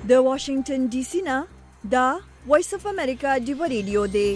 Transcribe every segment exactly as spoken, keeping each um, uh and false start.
د واشنگټن ډي سي نه دا وایس اف امریکا دی ریډیو دی.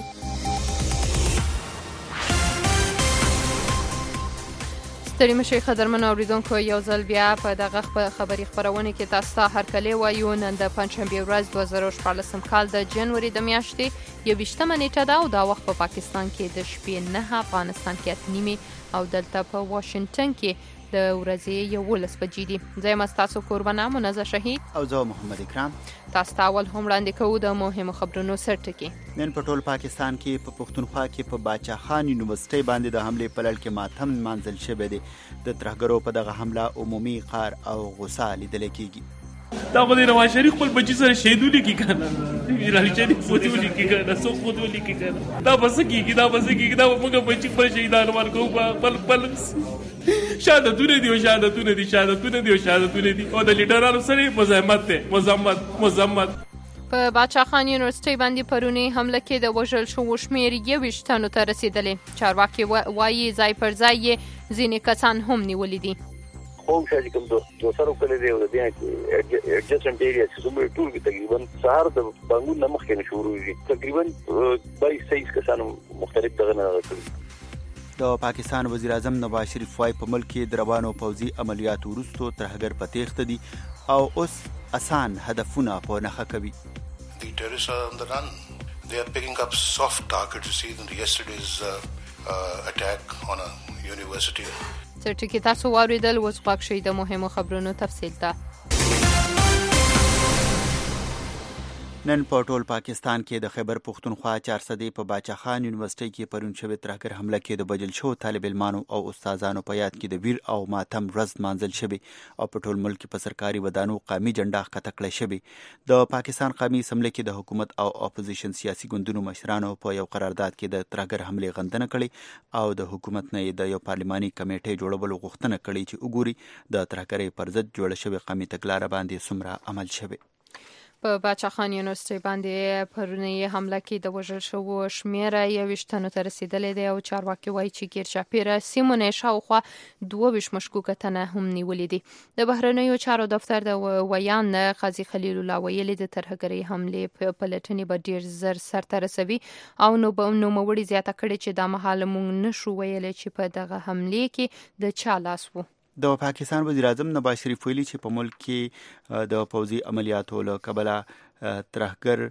ستړي مشي قدرمن اوریدونکو، یو ځل بیا په دغه خبري خبرونه کې تاسو ته هرکلی وایو. نن د پنځشنبه ورځ دوه زره شپاړسم کال د جنوري د میاشتې یوویشتمه نیټه ده او دا وخت په پاکستان کې د شپې نه، افغانستان کې اته نیمې او دلته په واشنگټن کې د ورځې یولس بجې دي. زه یم ستاسو کوربانه منزه شهید او زه محمد اکرام. تاسو ته اول هم وړاندې کوو د مهمو خبرونو سرټکي. نن په ټول پاکستان کې په پښتونخوا کې په باچا خان یونیورسيټي باندې د حمله په لړ کې ماتم منځل شوی دی. د ترهګرو په دغه حمله عمومي قهر او غوسه لیدل کېږي. دا خو د نواز شریف خپل بچی سره شهیدولي کی کنه ویرال شریف فوتولي کی کنه سو فوتولي کی کنه دا بس کیږي دا بس کیږي دا موږ بچی پر شهیدانو ورکو بل بل شهادتونه دي او شهادتونه دي شهادتونه دي او شهادتونه دي او د لیډرانو سره مزاحمت ده مزاحمت مزاحمت. په باچا خان یونیورسيټي باندې پرونی حمله کې د وژل شو شمیر یوویشت تنو ته رسیدلې. چارواکي وایي ځای پر ځای ځینې کسان هم نیولي دي. قوم شاجي کوم دو سره کله دی او د دې اډجسټمنټ ایریا چې څومره ټول کې تقریبا سهار د بنګون نه مخکې نه شروع دي تقریبا بایس تیئیس کسانو مختلف دغه نه راغلي. د پاکستان وزیر اعظم نواز شریف وايي په ملک کې د روانو پوځي عملیاتو وروسته ترهګر په تېښته دي او اوس اسان هدفونه په نښه کوي. The terrorists are on the run. They are picking up soft targets. You see in yesterday's uh, uh, attack on a university. سرټکی تاسو واوریدل. اوس غواړئ شئ د مهمو خبرونو تفصیل ته. نن په ټول پاکستان کې د خیبر پښتونخوا چارسدې په باچا خان یونیورسيټي کې پرون شوې ترهګر حمله کې د بجل شو طالب علمانو او استادانو په یاد کې د ویر او ماتم ورځ مانځل شوې او په ټول ملک په سرکاري ودانو قومي جنډه ښکته کړې شوې. د پاکستان قومي اسمبلی کې د حکومت او اپوزیشن سیاسي ګوندونو مشرانو په یو قرارداد کې د ترهګر حملې غندنه کړې او د حکومت نه د یو پارلماني کمیټې جوړولو غوښتنه کړې چې وګوري د ترهګرۍ پر ضد جوړه شوې قومي تګلاره باندې څومره عمل شوی. په باچا خان یونیورسيټي باندې پرونی حمله کې د وژل شوو شمیر یوویشت تنو ته رسیدلې دی او چارواکي وایي چې ګیر چاپیره سیمو نه شاوخوا دوه ویشت مشکوکه تنه هم نیولې دي. د بهرنیو چارو دفتر د ویان قاضي خلیل الله ویلي د ترهګرۍ حملې په پلټنې به ډیر زر سرته رسوي او نو به نوموړي زیاته کړي چې دا مهال مونږ نشو ویلی چې په دغه حملې کې د چا لاس وو. د پاکستان وزیر اعظم نواز شریف ویلي چې په ملک کې د پوځي عملیاتو له کبله ترهګر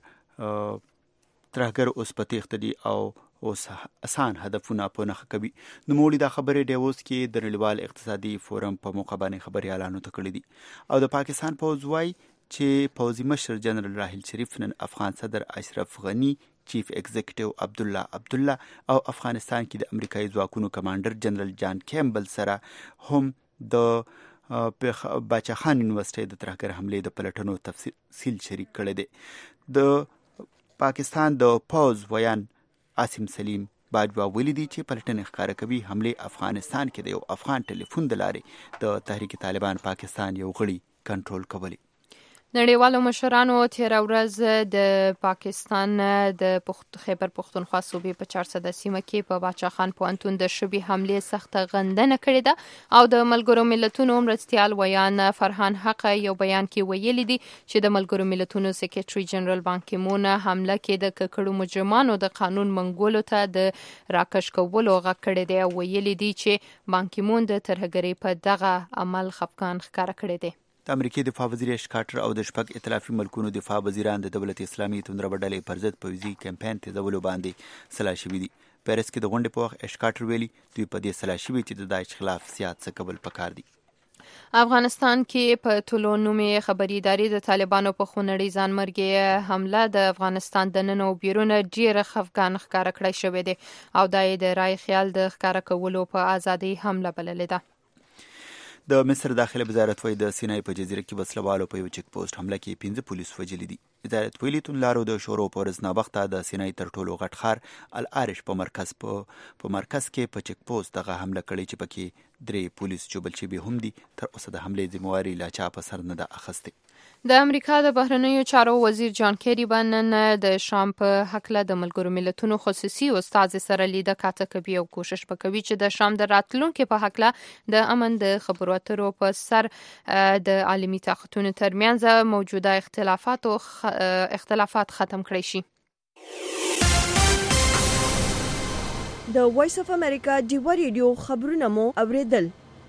ترهګر اوس په تېښته دي او اوس اسان هدفونه په نښه کوي. نوموړي دا خبرې ډیووس کې د نړیوال اقتصادي فورم په موقع باندې خبريالانو ته کړې دي او د پاکستان پوځ وايي چې پوځي مشر جنرال راحیل شریف نن افغان صدر اشرف غنی، چیف ایگزیکټیو عبدالله عبدالله او افغانستان کې د امریکایي ځواکونو کمانډر جنرال جان کیمبل سره هم د باچا خان یونیورسيټي د ترهګر حملې د پلټنو تفصیل شریک کړی دی. د پاکستان د پوځ ویان عاصم سلیم باجوا ویلي دي چې پلټنې ښکاره کوي حملې افغانستان کې د یو افغان ټلیفون د لارې د تحریک طالبان پاکستان یو غړي کنټرول کولی. نړیوالو مشرانو تیره ورځ د پاکستان د پخت خیبر پختونخوا صوبې په چارسده سیمه کې په باچا خان پوهنتون د شبي حملې سخته غندنه کړې ده او د ملګرو ملتونو مرستیال ویان فرحان حق یو بیان کې ویلي دي چې د ملګرو ملتونو سیکریټري جنرال بان کی مون حمله کې د ککړو مجرمانو د قانون منګولو ته د راکش کولو غږ کړی دی او ویلي دي چې بان کی مون د ترهګرۍ په دغه عمل خفقان ښکاره کړی دی. د امریکای دفاع وزیر اش کارټر او د شپږ ائتلافي ملکونو دفاع وزیران د دولت اسلامي توندره ډلې پر ضد پوځي کمپاین تیزولو باندې سلا شوي دي. پیرس کې د غونډې په وخت اش کارټر ویلي دوی په دې سلا شوي چې د داعش خلاف سیاست څه کول پکار دي. افغانستان کې په ټولو نومي خبري ادارې د طالبانو په خونړۍ ځانمرګي حمله د افغانستان د نن او بیرونه ډیر خفقان ښکاره کړی شوی دی او دا یې د رای خیال د ښکاره کولو په ازادي حمله بللې ده. د مصر داخله وزارت وايي د سینای په جزیره کې وسلوالو په یو چک پوسټ حمله کې پنځه پولیس وژلي دي. اداره ویلي توندلارو د شورو په ورځ ناوخته د سینې تر ټولو غټ ښار العارش په مرکز په په مرکز کې په چک پوسټ دغه حمله کړې چې پکې درې پولیس چوبل شوي هم دي. تر اوسه د حملې ذمہواري لا چا په سر نه ده اخیستې. د امریکا د بهرنیو چارو وزیر جان کیری نن د شام په هکله د ملګرو ملتونو خصوصي استازي سره لیده کاته کوي او کوشش وکوي چې د شام د راتلونکو په هکله د امن د خبرو اترو په سر د عالمي طاقتونو ترمنځ موجوده اختلافات او اختلافات ختم کړي شي. د وایس اف امریکا ډیوا ریډیو خبرونه مو اوریدل.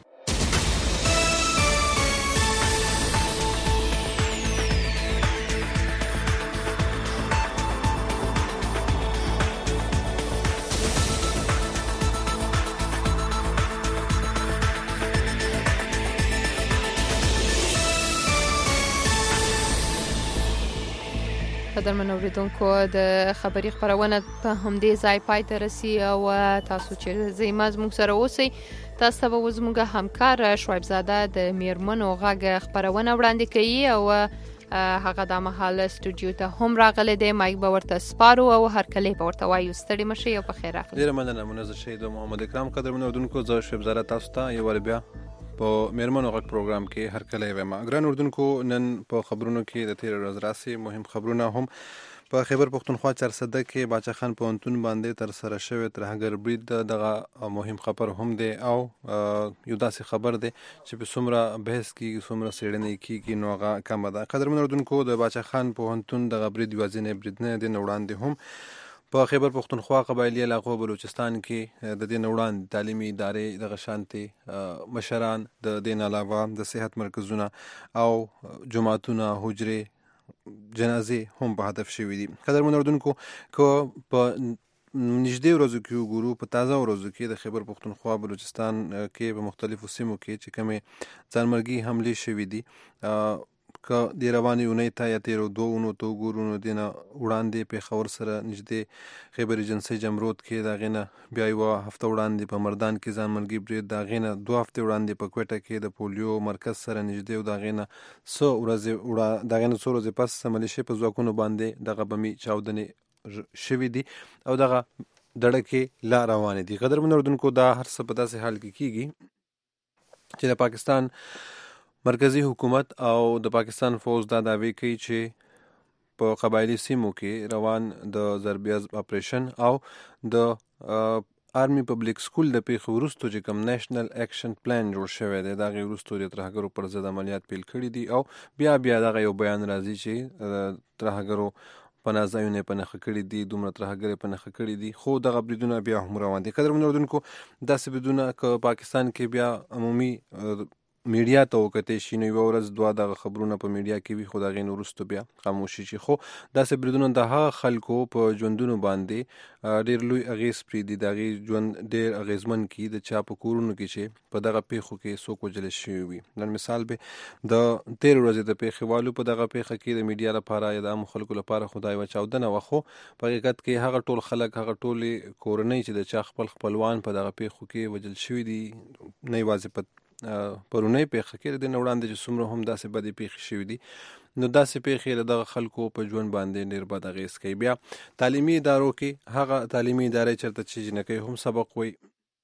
قدرمن اوریدونکو د خبري خبرونه په همدې ځای پای ته رسي او تاسو چې زموږ موږ سره اوسئ تاسو به زموږ همکار شعیب زاده د میرمنو غږ خبرونه وړاندې کوي او هغه د مهال استودیو ته هم راغلی دی. مایک به ورته سپارو او هر کله به ورته وایو ستړي مشي او په خیر راغلی. ډیره مننه منزه شهید محمد اکرام. قدرمن اوریدونکو زه شعیب زاده تاسو ته یو ور بیا په میرمنو غږ پروګرام کې هر کله ویم. ګران اردوونکو نن په خبرونو کې د تیر ورځ راسي مهم خبرونه هم په خیبر پختونخوا چارسده کې باچا خان پوهنتون باندې تر سره شوی ترهګر برید دغه مهم خبر هم دی او یو داسې خبر دی چې په څومره بحث کې څومره څېړنې کېږي نو هغه کمه ده. قدرمن اردوونکو د باچا خان پوهنتون دغه برید یوازینی برید نه دی. وړاندې هم په خیبر پختونخوا قبایلی علاقو بلوچستان کې د دې وړاندې تعلیمي ادارې دغه شانتي مشران د دې علاوه د صحت مرکزونه او جماعتونه حجرې جنازې هم په هدف شوي دي. قدرمن اردوونکو که په نږدې ورځو کې وګورو په تازه ورځو کې د خیبر پختونخوا بلوچستان کې په مختلفو سیمو کې چې کومې ځانمرګي حملې شوي دي که د روانې اونۍ ته یا تیرو دوه اونو ته وګورو نو دې نه وړاندې پېښور سره نږدې خیبر ایجنسۍ جمرود کې د هغې نه بیا یوه هفته وړاندې په مردان کې ځانمرګي برید د هغې نه دوه هفتې وړاندې په کوټه کې د پولیو مرکز سره نږدې او د هغې نه څه ورځې د هغې نه څو ورځې پس ملیشې په ځواکونو باندې دغه بمي چاودنې شوي دي او دغه دړکې لا روانې دي. قدرمن اردوونکو دا هر څه په داسې حال کې کېږي چې د پاکستان مرکزی حکومت او د پاکستان فوج دا دعوی کوي چې په قبایلی سیمو کې روان د ضربیز اپریشن او د آرمی پبلک سکول د پیښو وروسته چې کوم نیشنل اکشن پلان جوړ شوی دی د هغې وروسته د ترهګرو پر ضد عملیات پیل کړي دي او بیا بیا دغه یو بیان راځي چې ترهګرو پناه ځایونه په نښه کړي دي دومره ترهګرې په نښه کړي دي خو دغه بریدونه بیا هم روان دي. قدرمن اردوونکو داسې بریدونه که پاکستان کې بیا عمومي میډیا ته وکتې شي نو یوه ورځ دوه دغه خبرونه په میډیا کې وي خو د هغې نه وروسته بیا خاموشي شي. خو داسې بریدونه د هغه خلکو په ژوندونو باندې ډېر لوی اغېز پرېږدي د هغې ژوند ډېر اغېزمن کړي د چا په کورونو کې چې په دغه پیښو کې څوک وژلی شوي وي. نن مثال به د تېرې ورځې د پیښې والو په دغه پیښه کې د میډیا لپاره یا د عامو خلکو لپاره خو دا یوه چاودنه وه خو په حقیقت کې هغه ټول خلک هغه ټولې کورنۍ چې د چا خپل خپلوان په دغه پیښو کې وژل شوي دي نه یوازې په پرونی پیښه کې د نه وړاندې چې څومره هم داسې بدې پیښې شوي دي نو داسې پیښې د دغه خلکو په ژوند باندې ډېر بد اغېز کوي. بیا تعلیمي ادارو کې هغه تعلیمي ادارې چېرته چې جنکۍ هم سبق وایي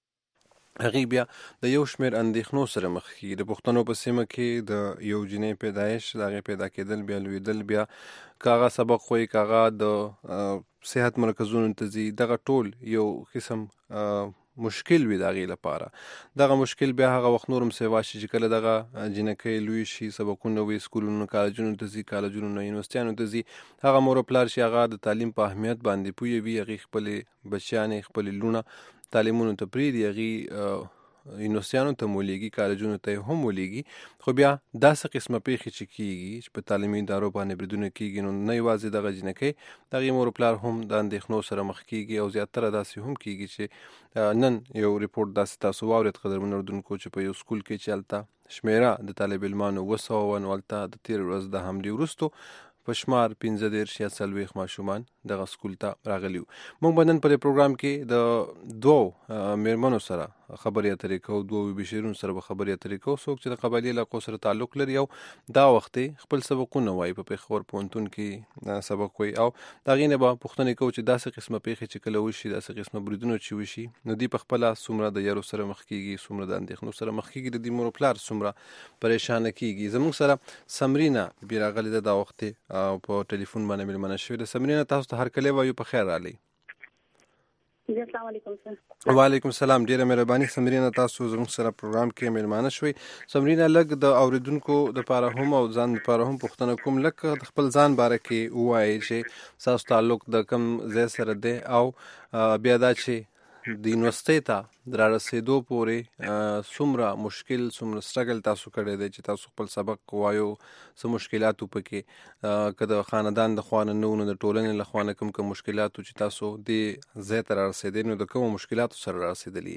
هغې بیا د یو شمېر اندېښنو سره مخ کېږي. د پښتنو په سیمه کې د یو جنۍ پیدایش د هغې پیدا کېدل بیا لویدل بیا که هغه سبق وایي که هغه د صحت مرکزونو ته ځي دغه ټول یو قسم مشکل وي د هغې لپاره. دغه مشکل بیا هغه وخت نور هم سیوا شي چې کله دغه جنکۍ لوی شي سبقونه وي سکولونو کالجونو ته ځي کالجونو نه یونیورسټیانو ته ځي هغه مور او پلار چې هغه د تعلیم په اهمیت باندې پوه وي هغې خپلې بچیانې خپلې لوڼه تعلیمونو ته پرېږدي هغې یونیورسټیانو ته مولېږي کالجونو ته هم ولېږي خو بیا داسې قسمه پیښې چې کېږي چې په تعلیمي ادارو باندې بریدونه کېږي نو نه یوازې دغه جنکۍ د هغې مور پلار هم د اندېښنو سره مخ کېږي او زیاتره داسې هم کېږي چې نن یو ریپورټ داسې تاسو واورېد قدرمن اردوونکو چې په یو سکول کې چې هلته شمېره د طالب علمانو اووه سوه وه نو هلته د تېرې ورځ د حملې وروستو په شمار پنځه دېرش یا څلوېښت ماشومان دغه سکول ته راغلیو. موږ بنن په پروګرام کې د دوو میرمنو سره خبرې اترې کوو، دوه بشیرونو سره به خبرې اترې کوو، څوک چې د قبایلي علاقو سره تعلق لري او دا وخت خپل سبقونه وایي په پېښور پوهنتون کې سبق وایي او د هغې نه به پوښتنې کوو چې داسې قسمه پیښې چې کله وشي، داسې قسمه بریدونه چې وشي، نو دوی په خپله څومره د یارو سره مخ کېږي، څومره د اندېښنو سره مخ کېږي، د دوی مور و پلار څومره پریشانه کېږي. زموږ سره سمرینا بي راغلې ده دا وخت او په ټلیفون باندې مېلمنه شوې ده. سمرینا، تاسو ته هرکلی وایو، په خیر راغلی. السلام علیکم سر. وعلیکم السلام. ډیره مهرباني سمرینا، تاسو زموږ سره پروګرام کې مېلمانه شوي. سمرینا، لږ د اوریدونکو دپاره هم او ځان دپاره هم پوښتنه کوم، لږ د خپل ځان باره کې ووایئ چې ستاسو تعلق د کوم ځای سره دی او بیا دا چې د یونیورسټۍ ته د رارسېدو پورې څومره مشکل، څومره سټرګل تاسو کړی دی چې تاسو خپل سبق وایو، څه مشکلات و پکې، که د خاندان د خوا نه نه و نو د ټولنې له خوا نه کوم کوم مشکلات و چې تاسو دې ځای ته رارسېدئ، نو د کومو مشکلاتو سره رارسېدلي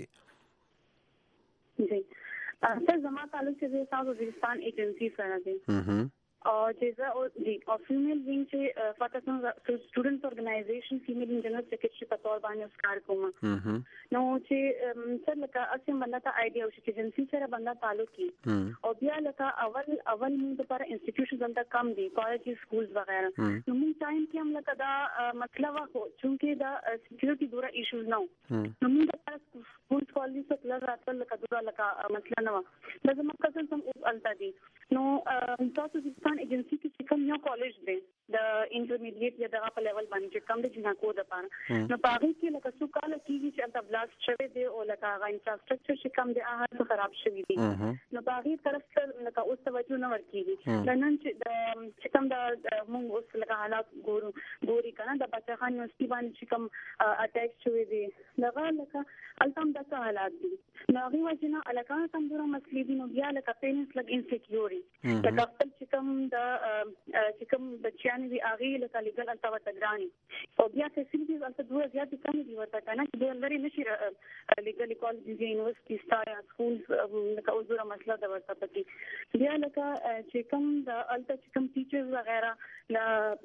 یې؟ جی سر، زما تعلق چې ساوث وزیرستان ایجنسی سره دی और जैसा और जी और female wing से फातसन students organisation female इन general secretary के तौर पर उस कार्यक्रम नो चे सर लका असम बंदा था आइडिया उस एजेंसी से बंदा ताल्लुक की और बिया लका अवल अवल मुंह पर इंस्टीट्यूशन बंदा कम दी, कॉलेज स्कूल्स वगैरह नो मुंह टाइम कि हम लका दा मतलब हो चूंकि दा सिक्योरिटी दूरा इश्यूज ना हो नो मुंह दा स्कूल्स कॉलेज से प्लस रात लका दूरा लका मतलब ना बस हम कसन हम उस अलता दी नो तो एजेंसी की कम यो कॉलेज दे द इंटरमीडिएट या दगा पे लेवल बानी जे कम दे जिना को द पार न पागे के लका सु काल की जी चलता ब्लास्ट छवे दे ओ लका गा इंफ्रास्ट्रक्चर से कम दे आहा तो खराब छवी दी न पागे तरफ से लका उस तवज्जो न वर की लनन च कम द मुंग उस लका हालात गोरु गोरी का ना द बच्चा खान यूनिवर्सिटी बानी च कम अटैक छवे दे लगा लका अलतम द का हालात दी नागी वजना अलका कम दूर मसली दी नो बिया लका पेरेंट्स लग इनसिक्योरी लका च कम द چې کوم بچیان وی هغه لکه لیګل الته وتګرانی او بیا فیسیلیټیز الته دوه زیات کم دي ورته کنه چې دوه لري نشي لیګل کالج یونیورسيټي ستا سکولز لکه اوزره مسله د ورته پکې بیا لکه چې کوم د الته چې کوم ټیچرز وغیرہ لا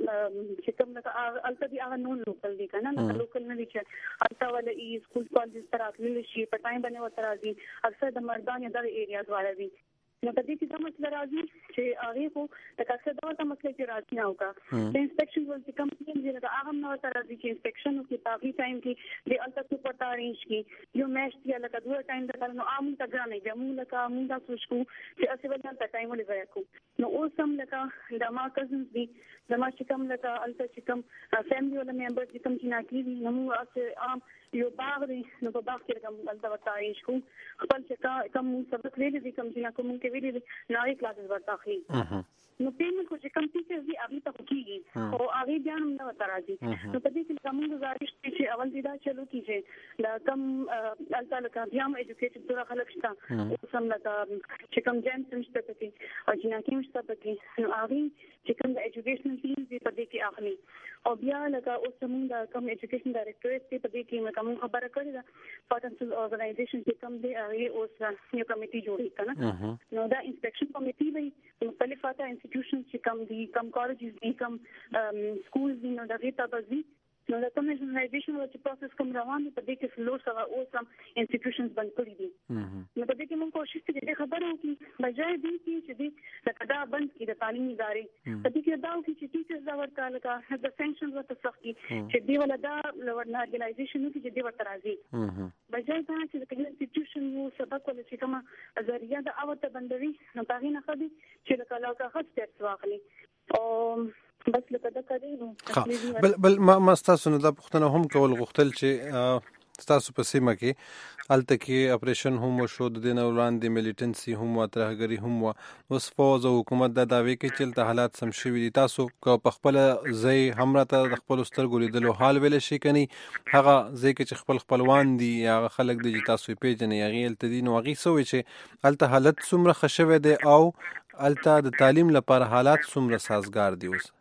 چې کوم لکه الته دی هغه نون لوکل دي کنه لکه لوکل نه دي چې الته ولا ای سکول کالج تر اخلي شي په ټایم باندې وتر راځي اکثر د مردان یا د ایریاز والا دي نو په دې کې دا مسله راځي چې هغه کو د کاسه دا څه مسله چې راځي نه وکا د انسپیکشن ول چې کم ټیم دی دا هغه نو تر راځي چې انسپیکشن او کې پاغي ټایم کې د الته څه پتا رینج کې یو میش دی لکه دوه ټایم دا نو عام ته ګرانه دی موږ لکه موږ دا سوچو چې اسی ولنه ته ټایم ولې وایو نو اوس هم لکه د ما کزنز دي زما چې کوم لکه الته چې کوم فیملی ولا ممبر چې کوم چې ناکلی دي نو موږ عام یو باغ دی نو په باغ کې کوم الته وتا رینج کو خپل چې کوم سبق ویلي دي کوم چې کوم کې ویلي دي ناري کلاسز ورته اخلي نو پیمنټ کو چې کوم ټیچرز دي هغه ته کیږي او هغه بیا هم نه وتا راځي نو په دې کې کوم گزارش دي چې اول دې دا چلو کیږي دا کم الته لکه بیا هم ایجوکیټډ دغه خلک شته او سم لکه چې کوم جیم سمشته پکې او چې نه کېم شته پکې نو هغه چې کوم د ایجوکیشنل ټیم دي په دې کې اخلي او بیا لکه اوس موږ د کوم ایجوکیشن ډایریکټوریټ په دې کې کوم خبره کړې ده پاتنسل اورګنایزیشن چې کوم دی هغه اوس یو کمیټي جوړی کنه نو دا انسپیکشن کمیټي وي مختلفه انسټیټیوشنز چې کوم دي کوم کالجز دي کوم سکولز دي نو دا غیته بزي نو دا کوم نېشنلایزیشن چې پروسس کوم روان دی په دې کې فلور سره اوس هم انسټیټیوشنز بند کړی دي نو په دې کې موږ کوشش کوو چې خبرو کې بجای دي چې دې لکه دا بند کړي د تعلیمي ادارې په دې کې دا وکړي چې ټیچرز دا ورته لکه د سانکشنز ورته سخت چې دی ولا دا نارګلایزیشن وکړي چې دی ورته راځي بجای دا چې د انسټیټیوشن یو سبق ولا چې کومه ذریعہ د اوته بندوي نو هغه نه خدي چې لکه لاکه خاص تر واخلي او بس لکه دا کوي بل بل ما ما تاسو نه دا پوښتنه هم کول غوښتل چې تاسو په سیمه کې الته کې اپریشن هم وشو د دین وړاندې میلیټنسي هم او ترهګری هم اوس فوز او حکومت دا داوی کوي چې الته حالات سم شوي دي. تاسو که په خپل ځای هم راته د خپل سترګو لیدلو حال ویل شي کني هغه ځای کې چې خپل خپلوان دي هغه خلک دي چې تاسو پیژنې هغه الته دي نو هغه سوي چې الته حالت څومره خشوي دي او الته د تعلیم لپاره حالات څومره سازگار دي اوس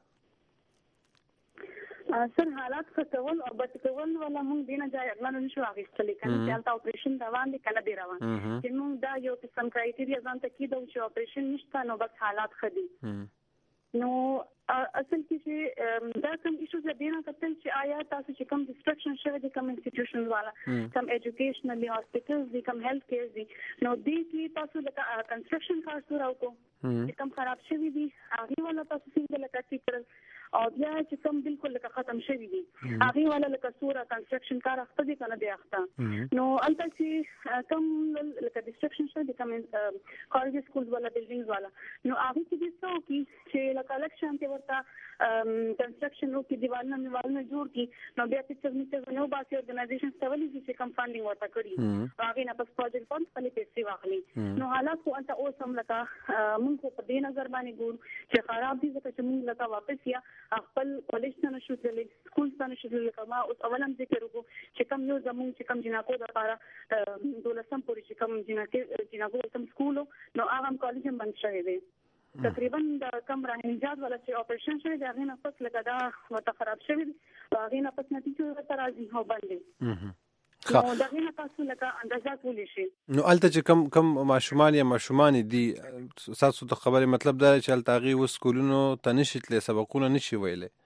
سر حالات خطول او بچ کول ولا موږ دینه ځای اغلان نشو اغستلې کنه چې الته اپریشن روان دي کله دی روان چې موږ دا یو قسم کرایټیریا ځان ته کیدو چې اپریشن نشته نو بس حالات خدي نو اصل کې چې دا کوم ایشوز لدينا کتل چې آیا تاسو چې کوم ډیسټرکشن شوی دي کوم انسټیټیوشنز والا کوم ایجوکیشنلی هاسپټلز دي کوم هیلث کیر دي نو دې کې تاسو لکه کنسټرکشن کار سره وکړو چې کوم خراب شوی دي هغه والا تاسو څنګه لکه چې او بیا چې کوم بالکل لکه ختم شوی دي هغه والا لکه سوره کنسټرکشن کار اخته دي کنه دی اخته نو البته چې کوم لکه ډیسټرکشن شوی دي کوم کالج سکولز والا بلډینګز والا نو هغه کې د څو کې چې لکه الیکشن کې ورته کنسټرکشن رو کې دیوالونه دیوالونه جوړ کی نو بیا چې څنګه نو باسي اورګنایزیشن ستولې چې کوم فاندینګ ورته کړی هغه نه پس پروجیکټ فند په پیسې واخلي نو حالات خو انت اوس هم لکه موږ په دې نظر باندې ګورو چې خراب دي ځکه چې موږ لکه واپس یا خپل کالج ته نشو تللی سکول ته نشو تللی کما اوس اولم ذکر وکړو چې کوم یو زموږ چې کوم جناکو د لپاره دولسم پورې چې کوم جناکو جناکو کوم سکول نو هغه کالج هم بند شوی دی تقریبا د کم راهنجات ولا چې اپریشن شوی دی هغه نه پس لکه دا وته خراب شوی دی هغه نه پس نتیجه ورته راځي هو باندې نو دا نه تاسو لکه اندازه کولی شي نو الته چې کم کم ماشومان یا ماشومان دي تاسو ته خبره مطلب دا چې التاغي و سکولونو تنشت له سبقونه نشي ویلې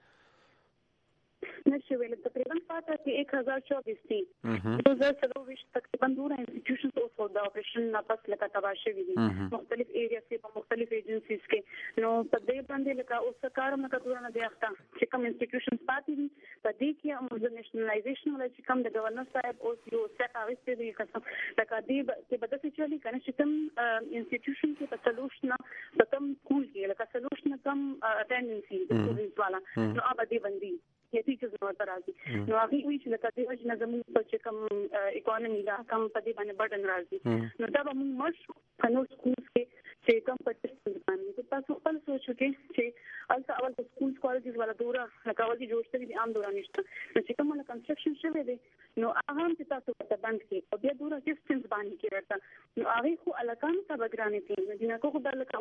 نشي ویلې تقریبا پاته کې एक हज़ार चौबीस थी दो हज़ार चौबीस تقریبا دورا انسټیټیوشنز او فور دا اپریشن نه پس لکه تبا شوی دي مختلف ایریاز کې په مختلف ایجنسیز کې نو په دې باندې لکه اوس کارم نه کړو نه دی اخته چې کوم انسټیټیوشنز پاتې دي په دې کې موږ نېشنلایزیشن ولا چې کوم د گورنر صاحب او یو سیټ اوسته دي قسم لکه دې چې بده چې چلی کنه چې کوم انسټیټیوشن کې په سولوشن په کوم سکول کې لکه سولوشن کم اټینډنس سټوډنټس والا نو هغه دې باندې کې ټیچرز نو ترازي نو هغه وی چې لکه دې وجه نظم په چې کوم اکانومي دا کم په دې باندې برډن راځي نو دا به موږ مش کنو سکولز کې چې کوم پټیشن باندې تاسو خپل سوچو کې چې البته اول د سکولز کالجز ولا دورا لکه اول دي جوړ شوی دي عام دورا نشته نو چې کومه کنسټرکشن شوی دی نو هغه هم چې تاسو په بند کې او بیا دورا ډیسټنس باندې کې راځي نو هغه خو الکان ته بګرانې دي نه کوم د لکه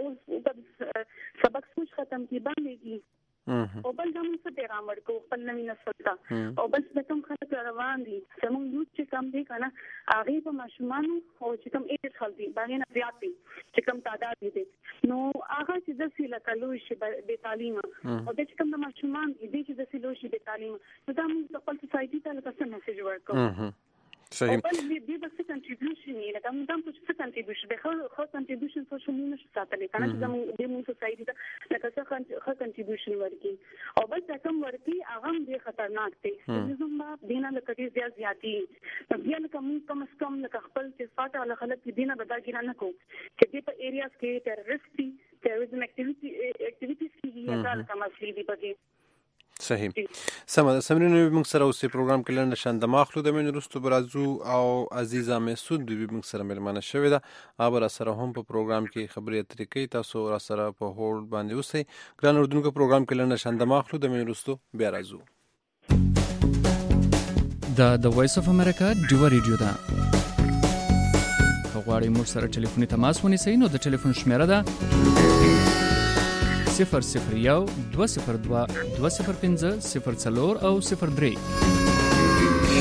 اوس سبق سوچ ختم کی باندې کی او بل دا موږ څه پیغام ورکو خپل نوی نسل ته او بل څه کوم خلک روان دي زموږ یوت چې کم دي کنه هغه په ماشومان او چې کوم ایج خل دي باندې نه زیات دي چې کوم تعداد دي نو هغه چې د سیل کلو شي به تعلیم او د چې کوم د ماشومان دي چې د سیلو شي به تعلیم نو دا موږ خپل سوسايټي ته لکه څه میسج ورکو صحیح بل دې د څه کنټریبیوشن نه لکه موږ هم څه کنټریبیوشن به خو خو کنټریبیوشن څه شو موږ نشو ساتلی کنه چې موږ د موږ سوسايټي ته لکه څه خو کنټریبیوشن ورکي او بل څه کوم ورکي هغه هم خطرناک دي زموږ دینه لکه ډیر زیات زیاتی بیا لکه موږ کم از کم لکه خپل چې فاټه ولا خلک دینه بداګی نه کو چې دې په ایریاز کې ټیرریسټي ټیرریزم اکټیویټي اکټیویټیز کې یا کار کوم اصلي دی پکې صحیح سم سمرینو موږ سره اوسې پروګرام کې لنډ شان د ماخلو د من رستو برازو او عزیزه مسعود بي موږ سره ملمنه شوې ده ابر سره هم په پروګرام کې خبرې اترې کوي تاسو را سره په هول باندې اوسئ ګران اردوونکو پروګرام کې لنډ شان د ماخلو د من رستو بیا راځو د د وایس اف امریکا ډیو ریډیو ده غواړئ موږ سره ټلیفوني تماس ونیسئ نو د ټلیفون شمیره ده صفر صفر یو دو صفر دو دو صفر پنځه صفر څلور او صفر درې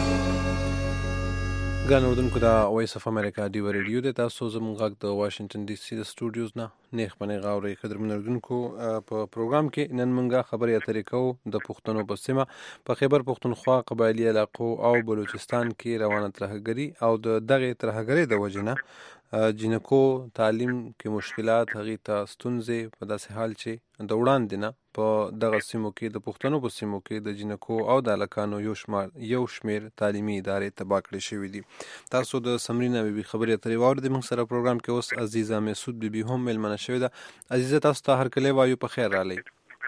ګران اردوونکو د وایس اف امریکا ډیو ریډیو د تاسو زموږ غږ د واشنگټن ډي سي د سټوډیوز نه نیخ باندې غاوري قدرمن اردوونکو په پروګرام کې نن موږ خبرې اترې کوو د پښتنو په سیمه په خیبر پښتونخوا قبایلی علاقو او بلوچستان کې روانه ترهګري او د دغه ترهګري د وجنه جنکو تعلیم کې مشکلات هغه ته ستونزې په داسې حال چې د وړاندې نه په دغه سیمو کې د پښتنو په سیمو کې د جنکو او د الکانو یو شمار یو شمیر تعلیمي ادارې تباه کړې شوې دي تاسو د سمرینا بیبي خبرې اترې واورئ موږ سره پروګرام کې اوس عزیزه مسعود بیبي هم ملمنه شوې ده عزیزه تاسو ته هر کله وایو په خیر رالی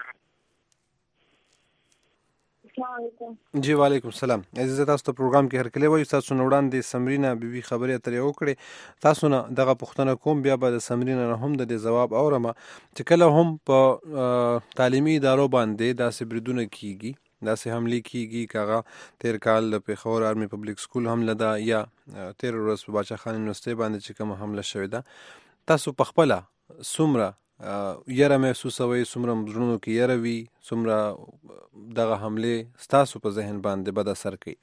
جی وعلیکم السلام عزیزه تاسو ته پروګرام کې هر کله وایو تاسو نو وړاندې سمرینا بیبي خبرې اترې وکړې تاسو نه دغه پوښتنه کوم بیا به د سمرینا نه هم د جواب اورم چې کله هم په تعلیمي ادارو باندې داسې بریدونه کیږي داسې حملې کیږي کاغه تیر کال د پیښور آرمي پبلک سکول حمله ده یا تیر ورځ په باچا خان یونیورسيټي باندې چې کوم حمله شوې ده تاسو په خپل سمره یره محسوسوي څومره مزرونو کې یره وي څومره دغه حمله ستاسو په ذهن باندې بد اثر کوي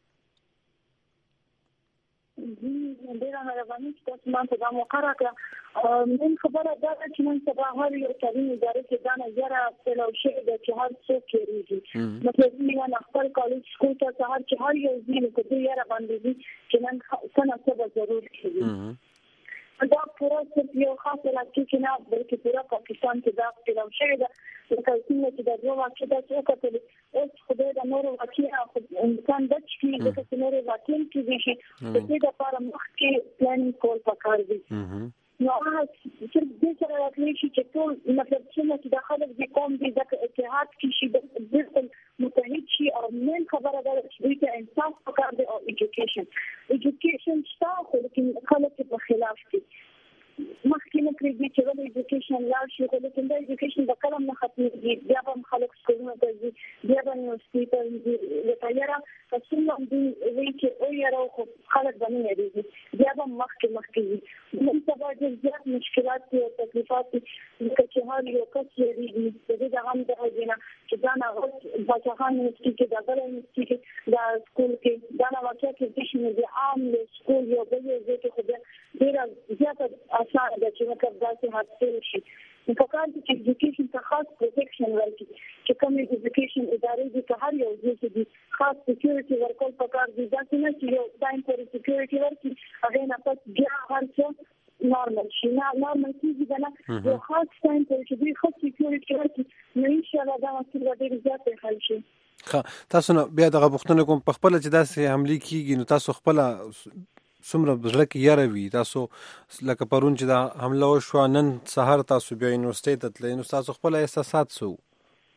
ډیره مهرباني چې تاسو ما ته دا موقع راکړه من خبره دا چې نن سبا هر یو تعلیم اداره کې دا نظر په شی د چې هر څوک کېږي مطلب نه خپل کالج سکول ته سهار چې هر یو ځین کو دی یاره باندې چې نن څنګه څه ضرور کېږي دا پورا څه یو خاص علاقې کې نه بلکې پورا پاکستان کې دا په شی دا لکه څنګه چې دا دوه واقع دا څه کتل اوس خدای د نور واقع انسان د چې د نور واقع کې شي د دې لپاره مخکې پلانینګ کول پکار دي نو هغه چې د سره راځي چې ټول مطلب چې د خلک د قوم د اتحاد کې شي د متحد شي او من خبره ده چې د انصاف پکار دی او ایجوکیشن ایجوکیشن شته خو لیکن خلک په خلاف دي مخکې نه کړی چې ولې ایجوکیشن لا شي خو لیکن د ایجوکیشن د کلم نه ختمېږي بیا به خلک سکولونو ته ځي بیا به یونیورسټي ته ځي لکه یاره که څومره دوی وایي چې او یاره خو خلک به نه یېرېږي بیا به مخکې مخکې ځي نن سبا ډېر زیات مشکلات دي او تکلیفات دي لکه چې هر یو کس یېرېږي د دې د هم دغه دی نه چې دا نه باچاخان یونیورسټي کې دا بله یونیورسټي کې دا سکول کې دا نه واقع کېدای شي د عام سکول یو بل یو ځای کې خو بیا ډېره زیاته اسانه ده چې مطلب داسې حادثې شي نو په کار کې چې ایجوکیشن ته خاص پروټیکشن ورکړي چې کوم ایجوکیشن ادارې دي که هر یو ځای کې دي خاص سکیورټي ورکول پکار دي داسې نه چې یو ټایم پورې سکیورټي ورکړي هغې نه پس بیا هر څه نارمل شي نه نارمل کېږي به نه یو خاص ټایم پورې چې دوی ښه سکیورټي ورکړي نو انشاءالله دا مسله به ډېر زیات حل شي. ښه تاسو نه بیا دغه پوښتنه کوم په خپله چې داسې حملې کېږي نو تاسو خپله څومره زړه کې یاره وي تاسو لکه پرون چې دا حمله وشوه نن سهار تاسو بیا یونیورسټۍ ته تلئ نو ستاسو خپل احساسات څه وو؟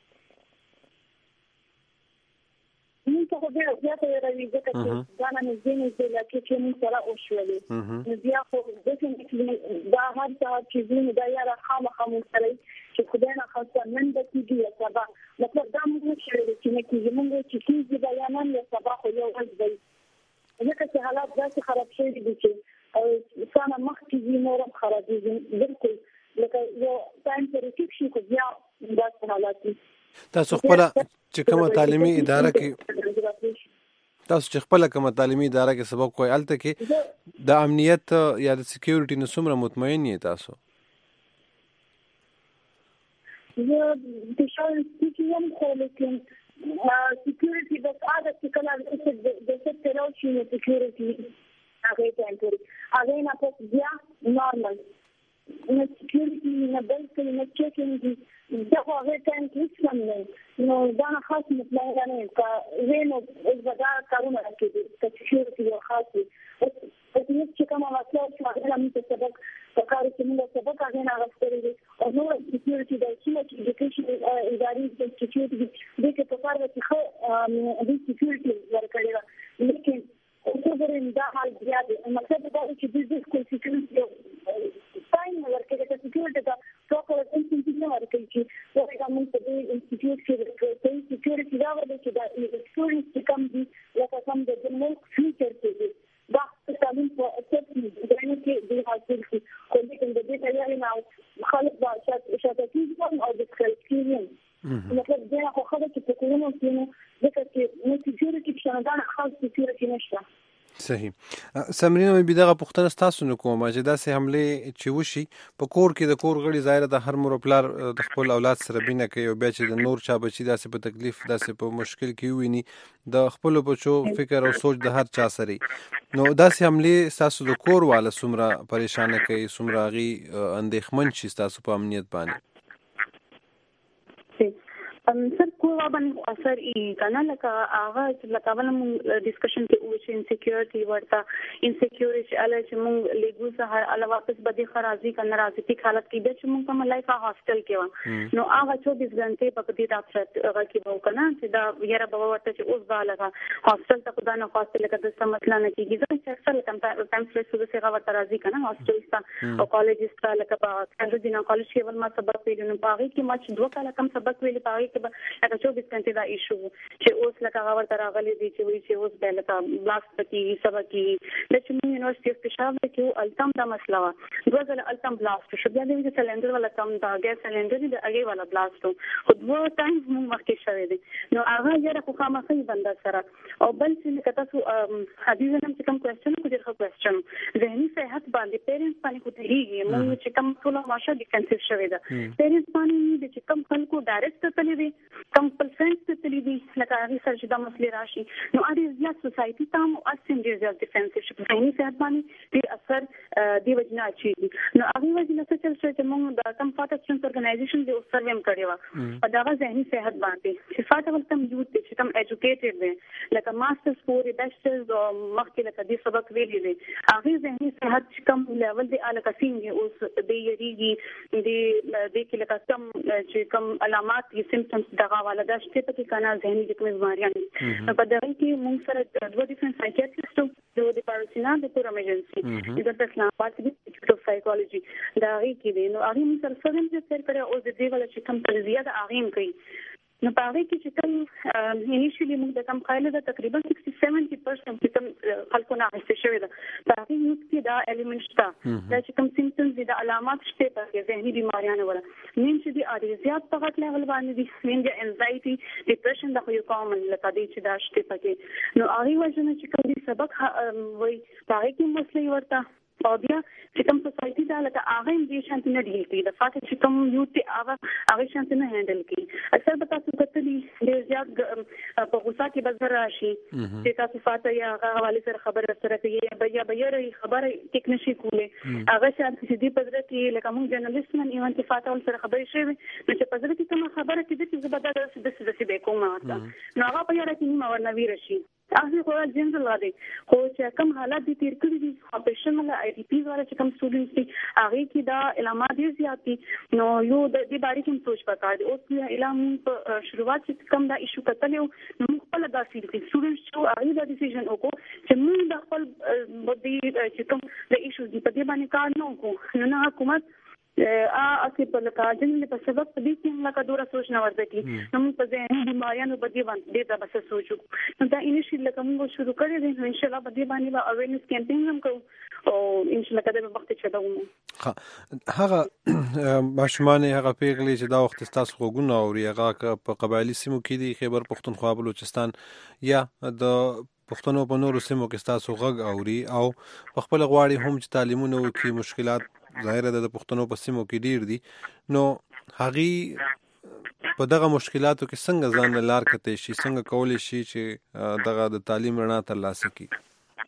موږ ته خو ډېره زیاته یاره وي ځکه چې دا نه نږدې نږدې علاقې چې موږ سره وشولې نو بیا خو ډېفنیټلي دا هر سهار چې ځو نو دا یاره خامخا موږ سره چې خدای ناخواسته نن به کېږي یا سبا مطلب دا موږ وشولې چې نه کېږي موږ چې کېږي به یا نن یا سبا خو یو ورځ به ځکه چې حالات داسې خراب شوي دي چې څانه مخکې ځي نور هم خرابېږي بالکل لکه یو ټایم پورې ټیک شي خو بیا داسې حالات دي. تاسو خپله چې کومه تعلیمي اداره کې تاسو چې خپله کومه تعلیمي اداره کې سبق وایي هلته کې د امنیت یا د سکیورټي نه څومره مطمئن یې تاسو؟ زه پېښور انسټیټیوټ کې یم خو لیکن سکیورټي بس هغه چې کله د څه تیرو شي نو سکیورټي هغې ته انټوري هغې نه پس بیا نارمل نه سکیورټي نه بلکې نه چیکینګ دي دا خو هغې ټایم کې هېڅ هم نه نو دا نه خاص مطمئنه نه یم که وی نو اوس به دا کارونه راکېدي که سکیورټي یو خاص وي اوس اوس چې کومه مسله شوه هغې نه موږ ته سبق په کار چې موږ سبق هغې نه اخیستلی دی او نور سکیورټي دا څومره چې ایجوکیشن ادارې د سکیورټي دي دې کې په کار ده چې ښه دوی سکیورټي ورکړې ده لیکن څو ځرې دا حال بیا دی مطلب دا دی چې دوی بالکل سکیورټي ټایم نه ورکوي که سکیورټي ته پراپر انسټیټیوټ نه ورکوي چې وایي موږ په دې انسټیټیوټ کې صحیح سکیورټي راولي چې دا سټوډنټس چې کوم دي لکه کوم د ملک فیوچر کې دي دا تعلیم په اساس باندې کې د حاصل شي خو لیکن د دې تیاری نه خلک دا شاته کېږي او د کلکیږي مطلب دا خو خلک چې په کولونو کې نو ځکه چې نو سکیورټي شاندان خاص سکیورټي نشته. صحیح سمرینه مې دغه پوښتنه ستاسو نه کوم چې داسې حملې چې وشي په کور کې د کور غړي ظاهره د هر مور پلار د خپل اولاد سره بینه کوي او بیا چې د نور چا بچي داسې په تکلیف داسې په مشکل کې ویني د خپل بچو فکر او سوچ د هر چا سره نو داسې حملې ستاسو د کور والا څومره پریشانه کوي څومره هغې اندېښمن شي ستاسو په امنیت باندې؟ سر کوه باندې اثر ای کنه لکه هغه لکه ول موږ ډیسکشن کې او چې انسیکیورټي ورته انسیکیورټي اله چې موږ لګو سهار اله واپس بده خرازي کنه راځي په حالت کې د چې موږ کوم لایف هاستل کې نو هغه چوبیس غنټې په دې رات هغه کې وو کنه چې دا یاره به ورته چې اوس به لګا هاستل ته خدای نه خواسته لکه د څه مسله نه کیږي چې اکثر کم ټایم سټریس د څه غوړه راځي کنه هاستل ستا او کالج ستا لکه په څنګه دینه کالج کې ول ما سبق ویل نو پاره کې ما چې دوه کاله کم سبق ویل پاره کې به لکه چوبیس غنټې دا ایشو چې اوس لکه هغه ورته راغلي دي چې وایي چې اوس به لکه بلاست پکې سبا کې د چمن یونیورسيټي اف پېښور کې التم دا مسله وا دوه ځله التم بلاست شو بیا د سلندر ولا تم دا ګیس سلندر دی هغه ولا بلاست خو دوه ټایم موږ مخکې شوې دي نو هغه یې خو خامخې بنده سره او بل چې کته سو حدیث نم چې کوم کوېسچن کو ډېر ښه کوېسچن ذهني صحت باندې پیرنټس باندې کو تلېږي موږ چې کوم ټول ماشه د کنسیف شوې ده پیرنټس باندې چې کوم خلکو ډایرکټ تللی دي کوم پرسنټ تللی دي لکه هغه سره چې د مسلې راشي نو اړ زیات سوسایټي تام او اسیم ډېر زیات ډیفنسیف شي ذهني صحت باندې ډېر اثر دی وجنه اچي نو هغه وجنه څه چې موږ د کم فاټ اسټرنث اورګنایزیشن دی سرویم کړی و په دا ذهني صحت باندې چې فاټ ولتم یوت چې کوم ایجوکیټډ دي لکه ماسترز پورې بیچلرز او مخکې لکه د سبق ویلي دي هغه ذهني صحت کوم لیول دی الکه سینګي اوس د یریږي د د کې لکه کم چې کوم علامات یا سیمپټمز دغه والا د شته په کنا ذهني د کوم بیماریاں په دغه کې موږ سره دوه ډیفرنٹ سایکیاټریسټ د پارسینا د پور ایمرجنسي د اسلام آباد د انسټیټیوټ اف سایکولوژي دا هغه کې دی نو هغه موږ سره سره چې سر کړو او د دې ولا چې کوم تجزیه د هغه کوي نو په هغه کې چې کوم انیشلی موږ د کم قایله د تقریبا سیکسټي سیونټي پرسنټ چې کوم خلکو نه غوښتل شوی ده په هغه یوز کې دا الیمنټ شته دا چې کوم سیمپټمز دي د علامات شته په ذهني بیماریاں ولا نیم چې د اړیزيات په غټ لیول باندې دي نیم د انزایټي ډیپریشن د یو کامن لکه دې چې دا شته پکې نو هغه وجنه چې کوم سبق وای هغه کې مسلې ورته او بیا چې کوم سوسایټي دا لکه هغه دې شانت نه دی کوي د فاټ چې کوم یوت هغه هغه شانت نه هندل کوي اکثر به تاسو کتلی ډېر زیات په غوسه کې بزر راشي چې تاسو فاټ یا هغه حواله سره خبره سره کوي بیا بیا خبره ټیک نشي کوله هغه شانت چې دې پزره کې لکه موږ جرنالست من ایون چې فاټ سره خبرې شوی نو چې پزره کې کوم خبره کې د څه بدل د څه د څه به کومه نو هغه په یاره کې نیمه ورنوي راشي هغه خو جنرال غاډي خو چې کوم حالات دي تیر کړی دي اپریشن ولا آی ټي پی ولا چې کوم سټوډنټس دي هغه کې دا علامات ډیر زیات دي نو یو د دې باره کې سوچ پکار دي اوس په اعلان په شروعات چې کوم دا ایشو کتل نو خپل دا سیل کې سټوډنټس چې هغه دا ډیسیژن وکړو چې موږ د خپل د چې کوم د ایشو دي په دې باندې کار نه وکړو نو نه حکومت ا اسی په لکه جنګ په سبب دې کې لکه ډوره سوچ نه ورته کی نو په ذهني بیماریاں په دې باندې دې دا بس سوچو نو دا انیشل لکه موږ شروع کړی دی ان شاء الله په دې باندې به اویرنس کمپاین هم کوو او ان شاء الله کله به وخت چدو هغه ماشومان هغه پیغلي چې دا وخت تاسو غوونه او هغه په قبایلی سیمو کې دی خیبر پختونخوا بلوچستان یا د پښتنو په نورو سیمو کې تاسو غږ اوري او په خپل غواړي هم چې تعلیمونه وکړي مشکلات ظاهره د پښتنو په سیمو کې ډیر دي نو هغه په دغه مشکلاتو کې څنګه ځان لار کته شي څنګه کولای شي چې دغه د تعلیم رڼا ترلاسه کړي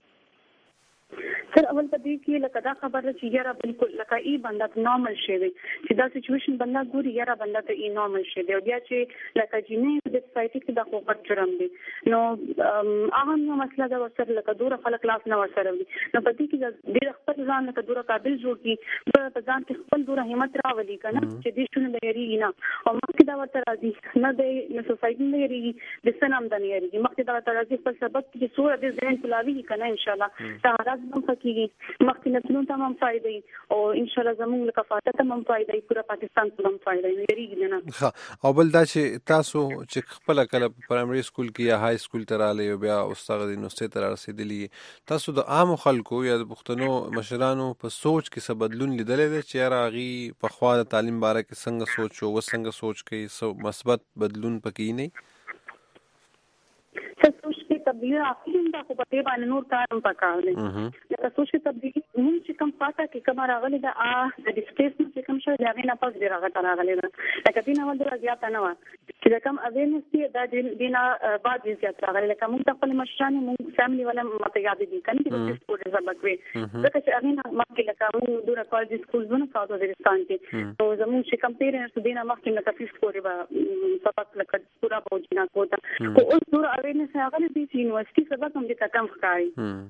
سر اول پدې کې لکه دا خبره چې یاره بالکل لکه ای بنده نارمل شي چې دا سچويشن بنده ګوري یاره بنده ته ای نارمل شي دی او بیا چې لکه جنې د سوسایټي کې د خوغت جرم دی نو هغه نو مسله دا ورسره لکه دوره خلک لاس نه ورسره وي نو پدې کې ډېر خپل ځان لکه دوره قابل جوړ کی په ځان کې خپل دوره همت راولي کنه چې دې شنو لري نه او مخکې دا ورته راځي نه د سوسایټي نه لري د سنم د نه لري مخکې دا ورته راځي په سبب چې سوره د ذهن پلاوي کنه ان شاء الله دا راځم کیږي مخکې نسلونو ته هم فائدې او ان شاء الله زموږ لکه فاتحه ته هم فائدې پورا پاکستان ته هم فائدې لري نه او بل دا چې تاسو چې خپل کله پرایمري سکول کې یا های سکول ته رااله بیا استاد د نوستې تر رسیدلی تاسو د عام خلکو یا د پښتنو مشرانو په سوچ کې څه بدلون لیدلې ده چې راغي په خوا د تعلیم باره کې څنګه سوچ او څنګه سوچ کوي سو مثبت بدلون پکې نه سوچ کې تبدیلی اخلي دا خو په دې باندې نور کارم پکار دي دا سوچ کې تبدیلی موږ چې کوم پاته کې کوم راغلي دا ا د ډیسټیس چې کوم شو دا غوښنه پاس دی راغلی راغلی دا لکه دینه ول درا زیات نه و چې دا کوم اوینس دی دا دینه بعد زیات راغلی لکه موږ خپل مشرانه موږ فیملی ولا مته یاد دي کنه چې سپورټ سبق وي دا چې اغینه مکه لکه موږ دوره کالج سکول زونه ساوث وزیرستان کې نو زموږ چې کوم پیرنټس دینه مخکې لکه فیس پورې به سبق لکه پورا بوجینا کوتا او اوس دوره اوینس راغلی دی یونیورسيټي سبق هم دې کم ښکاري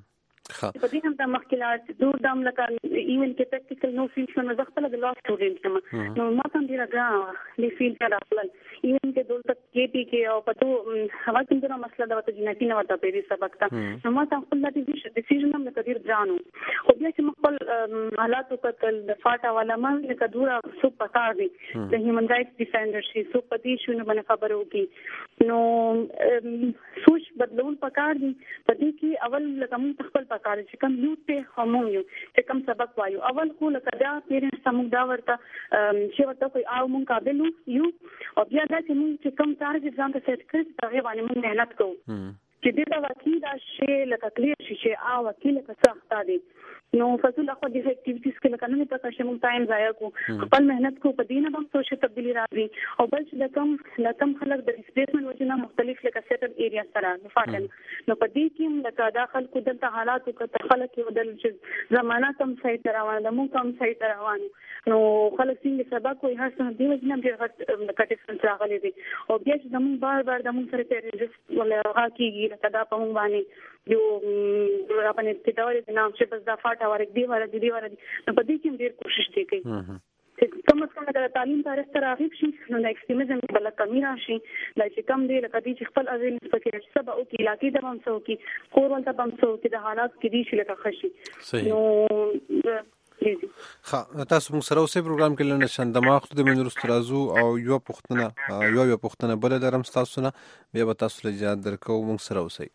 په دې هم د مخکلات دور دام لکه ایون کې پریکټیکل نو فیلډ څخه زه خپل د لا سټوډنټ یم نو ما ته ډیر غواړم د فیلډ ته راغلل ایون کې دولت کې پی کې او پتو هغه کومه مسله دا وته جنتی نه وته په دې سبق ته نو ما ته خپل د ډیسیژن هم کډیر ځانو خو بیا چې خپل حالات په د فاټا والا ما لکه دورا سو پتا دي د هیومن رائټس ډیفندر شي سو پدې شونه باندې خبرو کې نو سوچ بدلول پکار دي پدې کې اول لکه موږ خپل پکار چې کوم یو ته همو یو چې کوم سبق وایو اول خو لکه دا پیرنټس موږ دا ورته چې ورته کوئی او موږ قابل یو او بیا دا چې موږ چې کوم ټارګټ ځان ته سیټ کړی هغه باندې موږ مهنت کوو چې دې دا وکیل شي لکه کلیر شي چې او وکیل په سخت دي نو فصل اخو د اکټیویټیز کې لکه نه پتا چې موږ ټایم ضایع کوو خپل مهنت کو په دې نه هم سوچ تبدیلی راځي او بل چې د کم لکم خلک د ریسپلیسمنت وجنه مختلف لکه سیټل ایریا سره فاټن نو په دې کې لکه داخل کو دلته حالات او خلک یو بدل چې زمانہ کم صحیح روان ده موږ کم صحیح روان نو خلک څنګه سبق کوي هر څه دی وجنه ډېر غټ کټیسن راغلي دي او بیا چې زموږ بار بار د موږ سره پیرنټس ولا هغه کیږي لکه دا په موږ باندې یو راپنې تداوی د نام چې بس دا فاټا ورګ دی ور دي دی ور دي نو په دې کې ډېر کوشش دی کوي چې کوم څه نه د تعلیم تاریخ تر راغب شي نو د ایکستریمزم بل کمی راشي دا چې کم دی لکه دې چې خپل ازین پکې چې سبا او کې علاقې د هم سو کې کور ولته هم سو کې د حالات کې دي چې لکه خشي صحیح خا تاسو موږ سره اوسې پروګرام کې لنډ شندماخ د منور استرازو او یو پښتنه یو یو پښتنه بل درم تاسو نه بیا به تاسو له جهاد درکو موږ سره اوسې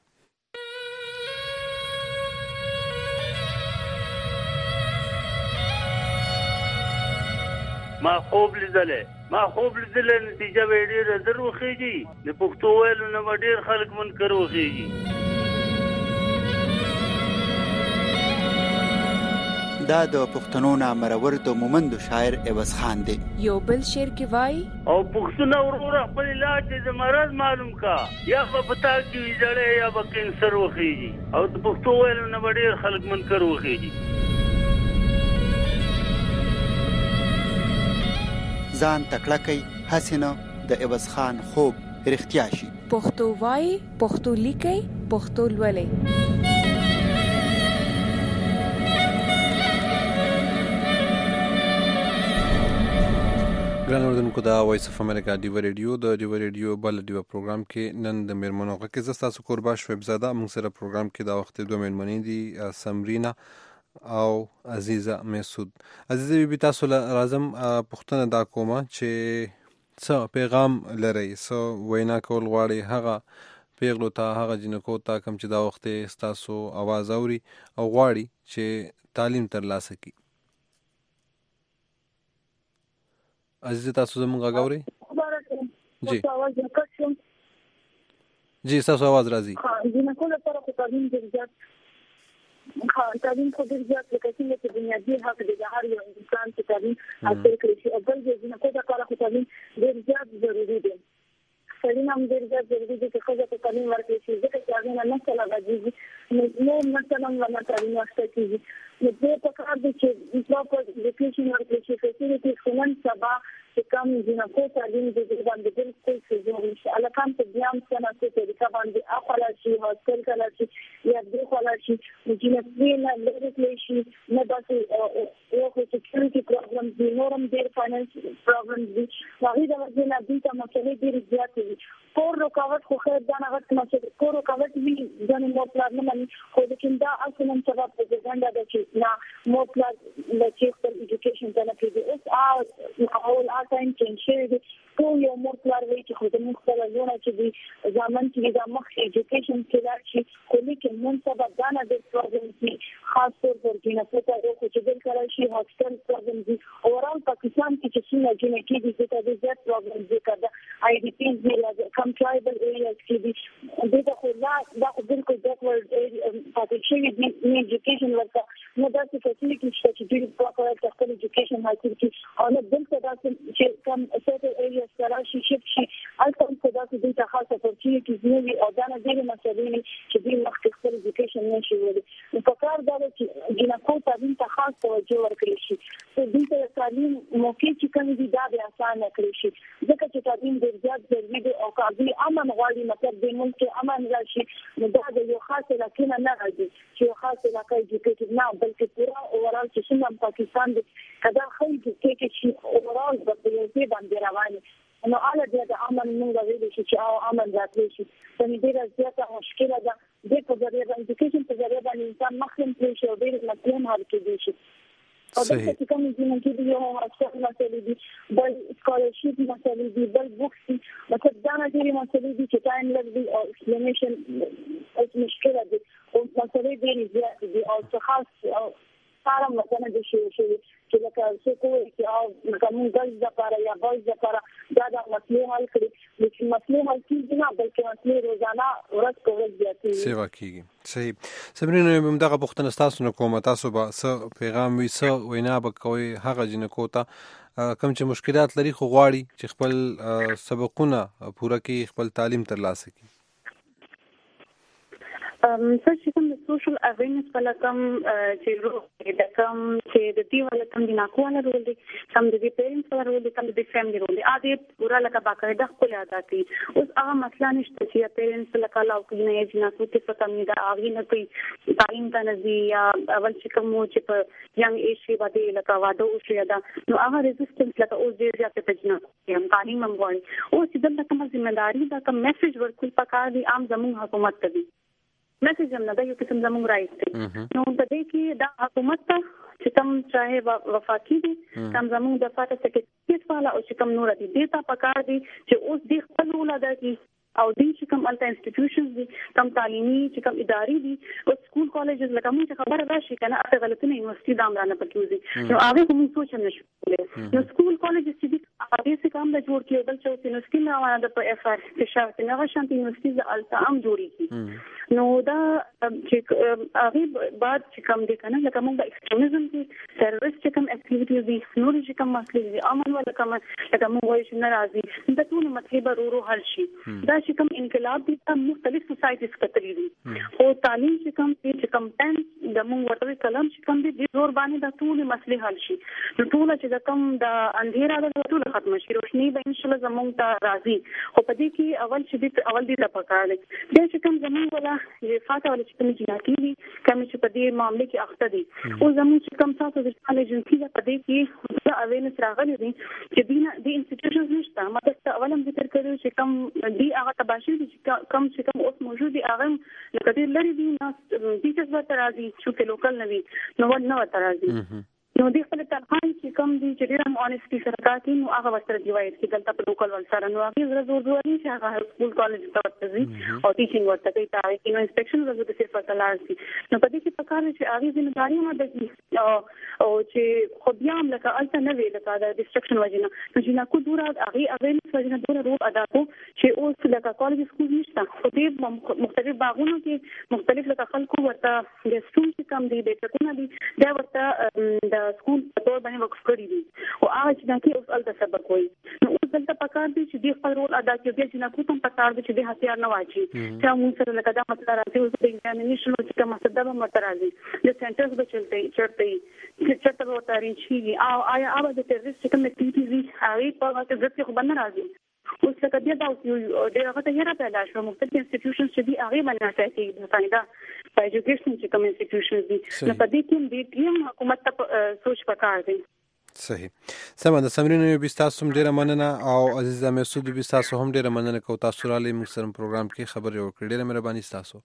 ما خوب لیدلې ما خوب لیدلې نتیجه به ډېر درو خېږي د پښتو ویلو نه ډېر خلک منکر وخېږي دا د پښتنو نامرور د مومند شاعر عوض خان دی یو بل شعر کې وای او پښتنو ورور خپل علاج د مرض معلوم کا یا په پتا کې جړې یا په کینسر وخېږي او د پښتو ویلو نه ډېر خلک منکر وخېږي ځان تکړه کوي حسینه د عوض خان خوب رښتیا شي پښتو وای پښتو لیکي پښتو لولي ګران اوردونکو دا وایس اف امریکا ډیو ریډیو د ډیو ریډیو بل ډیو پروګرام کې نن د میرمنو غږ کې تاسو قربا شویب زاده موږ سره پروګرام کې دا وخت دوه میرمنې دي سمرینا او عزیزه مسعود عزیزه بي تاسو لازم پښتنه دا کومه چې څه پیغام لري څه وینا کول غواړي هغه پیغلو ته هغه جنکو ته کوم چې دا وخت تاسو आवाज اوري او غواړي چې تعلیم ترلاسه کړي عزیزه تاسو زموږ غاوري جی جی تاسو आवाज راځي ها جنکو لپاره خو تعلیم ډېر ها تعلیم خو ډېر زیات لکه څنګه چې بنیادي حق دی د هر یو انسان چې تعلیم حاصل کړي شي او بل د جنکو لپاره خو تعلیم ډېر زیات ضروري دی سړی هم ډېر زیات ضروري دی چې ښځه ته تعلیم ورکړي شي ځکه چې هغې نه نسل غځېږي نو نور نسل هم له تعلیم اخته کېږي نو دې پکار دی چې پراپر ایجوکیشن ورکړي شي فیسیلیټیز خو نن سبا چې کوم جنکو تعلیم د دې باندې بالکل څه شي الکان ته بیا هم څه نه څه طریقه باندې اخلا شي هوسټل کلا شي یا دې خلا شي جنکو نه لري شي نه داسې یو څه سکیورټي پرابلم دي نورم ډېر فاینانس پرابلم دي هغه د وجه نه دي چې مسلې ډېر زیات دي کور رکاوټ خو خیر دا نه غوښتل چې کور رکاوټ وي ځنه مو پلان نه مانی خو د کیندا اصلا سبب د ځنده د چې نه مو پلان د چې خپل ایجوکیشن ته نه کېږي اوس اول ټایم چینج شوی دی ټول یو مور پلار وایي چې خو زموږ خپله ژوند چې دي ځامن چې دا مخکې ایجوکیشن کې لاړ شي خو لیکن نن سبا دا نه ډېر پرابلم دي خاص طور پر جنکو ته یو خو چې بل کړی شي هاسټل پرابلم دي اوورال پاکستان کې چې څومره جنکې دي دې ته ډېر زیات پرابلم دي که د آی ډي پیز دي کم ټرایبل ایریاز کې دي دې ته خو دا خو بالکل بیکورډ پاتې شوي دي نه ایجوکیشن ورته نه داسې فیسیلیټي شته چې دوی پراپر خپل ایجوکیشن حاصل کړي او نه بلکې داسې چې کم سیټل ایریاز سره شي شپ شي البته په داسې دې ته خاصه اپورچونټیز نه وي او دا نه ډېرې مسلې چې دوی مخکې خپل ایجوکیشن نشي ویلی نو پکار دا ده چې جنکو تعلیم ته خاص توجه ورکړل شي دوی ته تعلیم موقع چې کوم دي دا به اسانه کړی شي ځکه چې تعلیم ډېر زیات ضروري دی او کابل امن غواړي مطلب د ملک امن راشي نو دا د یو خاص علاقې نه نه راځي چې یو خاص علاقې ایجوکیټډ نه بلکې پورا اورال چې څنګه پاکستان دی کدا خو کې چې اورال د دې باندې رواني نو اله د امن موږ ویل شي چې او امن راتلی شي په دې ډېر زیاته مشکله ده د په ذریعہ د ایجوکیشن په ذریعہ باندې انسان مخکې پلی شي او ډېر مسلم حل کېږي شي او د څه کوم ځینې کې د یو هڅه مسلې دي بل سکالرشپ مسلې دي بل بوکس مطلب دا نه دي مسلې دي چې ټایم لګي او ایکسپلینیشن او مشکله دي او مسلې ډېر زیات دي او څه خاص او سارا مثلا د شي شي چې لکه څه کوي چې او کوم ګل لپاره یا بوز لپاره دا د مسلې حل کړي چې مسلې حل کیږي نه بلکې مسلې روزانه ورځ کول زیاتې سیوا کیږي صحیح سمرینه موږ دغه پوښتنه تاسو نه کوم تاسو به څه پیغام وي څه وینا به کوي هغه جنکو ته کوم چې مشکلات لري خو غواړي چې خپل سبقونه پوره کړي خپل تعلیم ترلاسه کړي ام څه چې کوم د سوشل اویرنس په لکم چې روغ د کم چې د دې ول کم د ناکواله رول دي کم د دې پیرنټس سره رول دي کم د فیملی رول دي ا دې پورا لکه باقاعده خپل ادا کوي اوس هغه مسله نشته چې پیرنټس لکه لاو کې نه یې نه کوتي څه کمی دا اغي نه کوي تعلیم ته نزي یا اول چې کوم چې په ینګ ایج کې باندې لکه واده او شي دا نو هغه ریزिस्टेंस لکه اوس ډیر زیات پېژنه یم تعلیم هم غواړي او چې دلته کوم ځمېداري دا کوم میسج ورکول پکار دي عام زموږ حکومت ته دي میسج هم نه دا یو قسم زموږ رائټ دی نو په دې کې دا حکومت ته چې کوم چاهي وفاقي دي کوم زموږ د فاته سکرټریټ والا او چې کوم نور دي دیتا پکار دي چې اوس د خپل ولاده کې او دې چې کوم الټا انسټیټیوشنز دي کوم تعلیمي چې کوم ادارې دي او سکول کالجز لکه موږ خبره راشي کنه اته غلطونه یونیورسيټي دام رانه پکې نو هغه کوم سوچ نه شو نو سکول کالجز چې دي هغه څه کوم د جوړ کې بل څه یونیورسيټي نه وانه د په اف ار چې شاوته نه شانت یونیورسيټي د الټا ام جوړي نو دا چې هغه بعد چې کوم دي کنه لکه موږ د ایکستریمزم دي ټیرریست چې کوم اکټیویټیز دي نور چې کوم مسلې دي امن ولا کوم لکه موږ وایو چې ناراضي د ټول مسلې به ورو حل شي دا چې کوم انقلاب دي په مختلف سوسایټیز کې تللی دي او تعلیم چې کوم چې کوم پن د موږ ورته کلام چې کوم دي د زور باندې د ټول مسلې حل شي نو ټول چې د کوم د اندھیرا د ټول ختم شي روشنی به ان شاء الله زموږ ته راځي خو په دې کې اول چې اول دې د پکار دي د چې کوم زموږ ولا فاته ولا چې کوم جناتی دي کوم چې په دې معاملې کې اخته دي او زموږ چې کوم تاسو د کالج جنسي په دې کې د اوینس راغلي دي چې دینه د انسټیټیوشنز نشته ماته اولم ذکر کړو چې کوم دی هغه تباشیر کم چې کوم اوس موجود دي هغه لکه ډېر لري دي نه ټیچرز به تر راځي چې لوکل نه وي نو ول نه تر راځي نو د خپل تنخواه چې کوم دي چې ډېر اونېسټي سره کار کوي نو هغه ورسره دی وایي چې دلته په لوکل ول سره نو هغه زړه زور زور نه چې هغه سکول کالج ته ورځي او ټیچینګ ورته کوي تا کې نو انسپیکشن ورته د صرف تلارسي نو په دې کې پکاره چې هغه ځینې ما د او چې خو بیا هم لکه الته نه وی لکه د ډیسټرکشن وجنه نو چې نکو دور هغه اویل وجنه دور رول ادا کو چې اوس لکه کالج سکول نشته خو دې مختلف باغونو کې مختلف لکه خلکو ورته د سټون چې کم دي د ټکونه دي دا ورته د سکول په تور باندې وقف کړی دي او هغه چې دا کې اوس الته سبق وایي نو اوس دلته پکار دي چې د خپل رول ادا کړي بیا چې نه کوم پکار دي چې د هتیار نه واچي چې موږ سره لکه دا مسله راځي اوس د ایگزامینیشن چې کوم مسله به مترازي د سنټرز به چلته چرته چې چرته به تارین شي او آیا هغه د ټیرریست کوم اکټیویټیز دي هغه په هغه ځکه خو باندې راځي اوس لکه بیا دا ډېر هغه ته یې پیدا شو مختلف انسټیټیوشنز چې دي هغه باندې راځي د فائدہ په ایجوکیشن چې کوم انسټیټیوشنز دي نو په دې کې د ټیم حکومت ته سوچ پکار دی صحیح سم د سمرینو بيستاسو ډیره مننه او عزیز مسعود بيستاسو هم ډیره مننه کو تاسو را لې موږ سره پروګرام کې خبرې وکړې ډیره مهرباني تاسو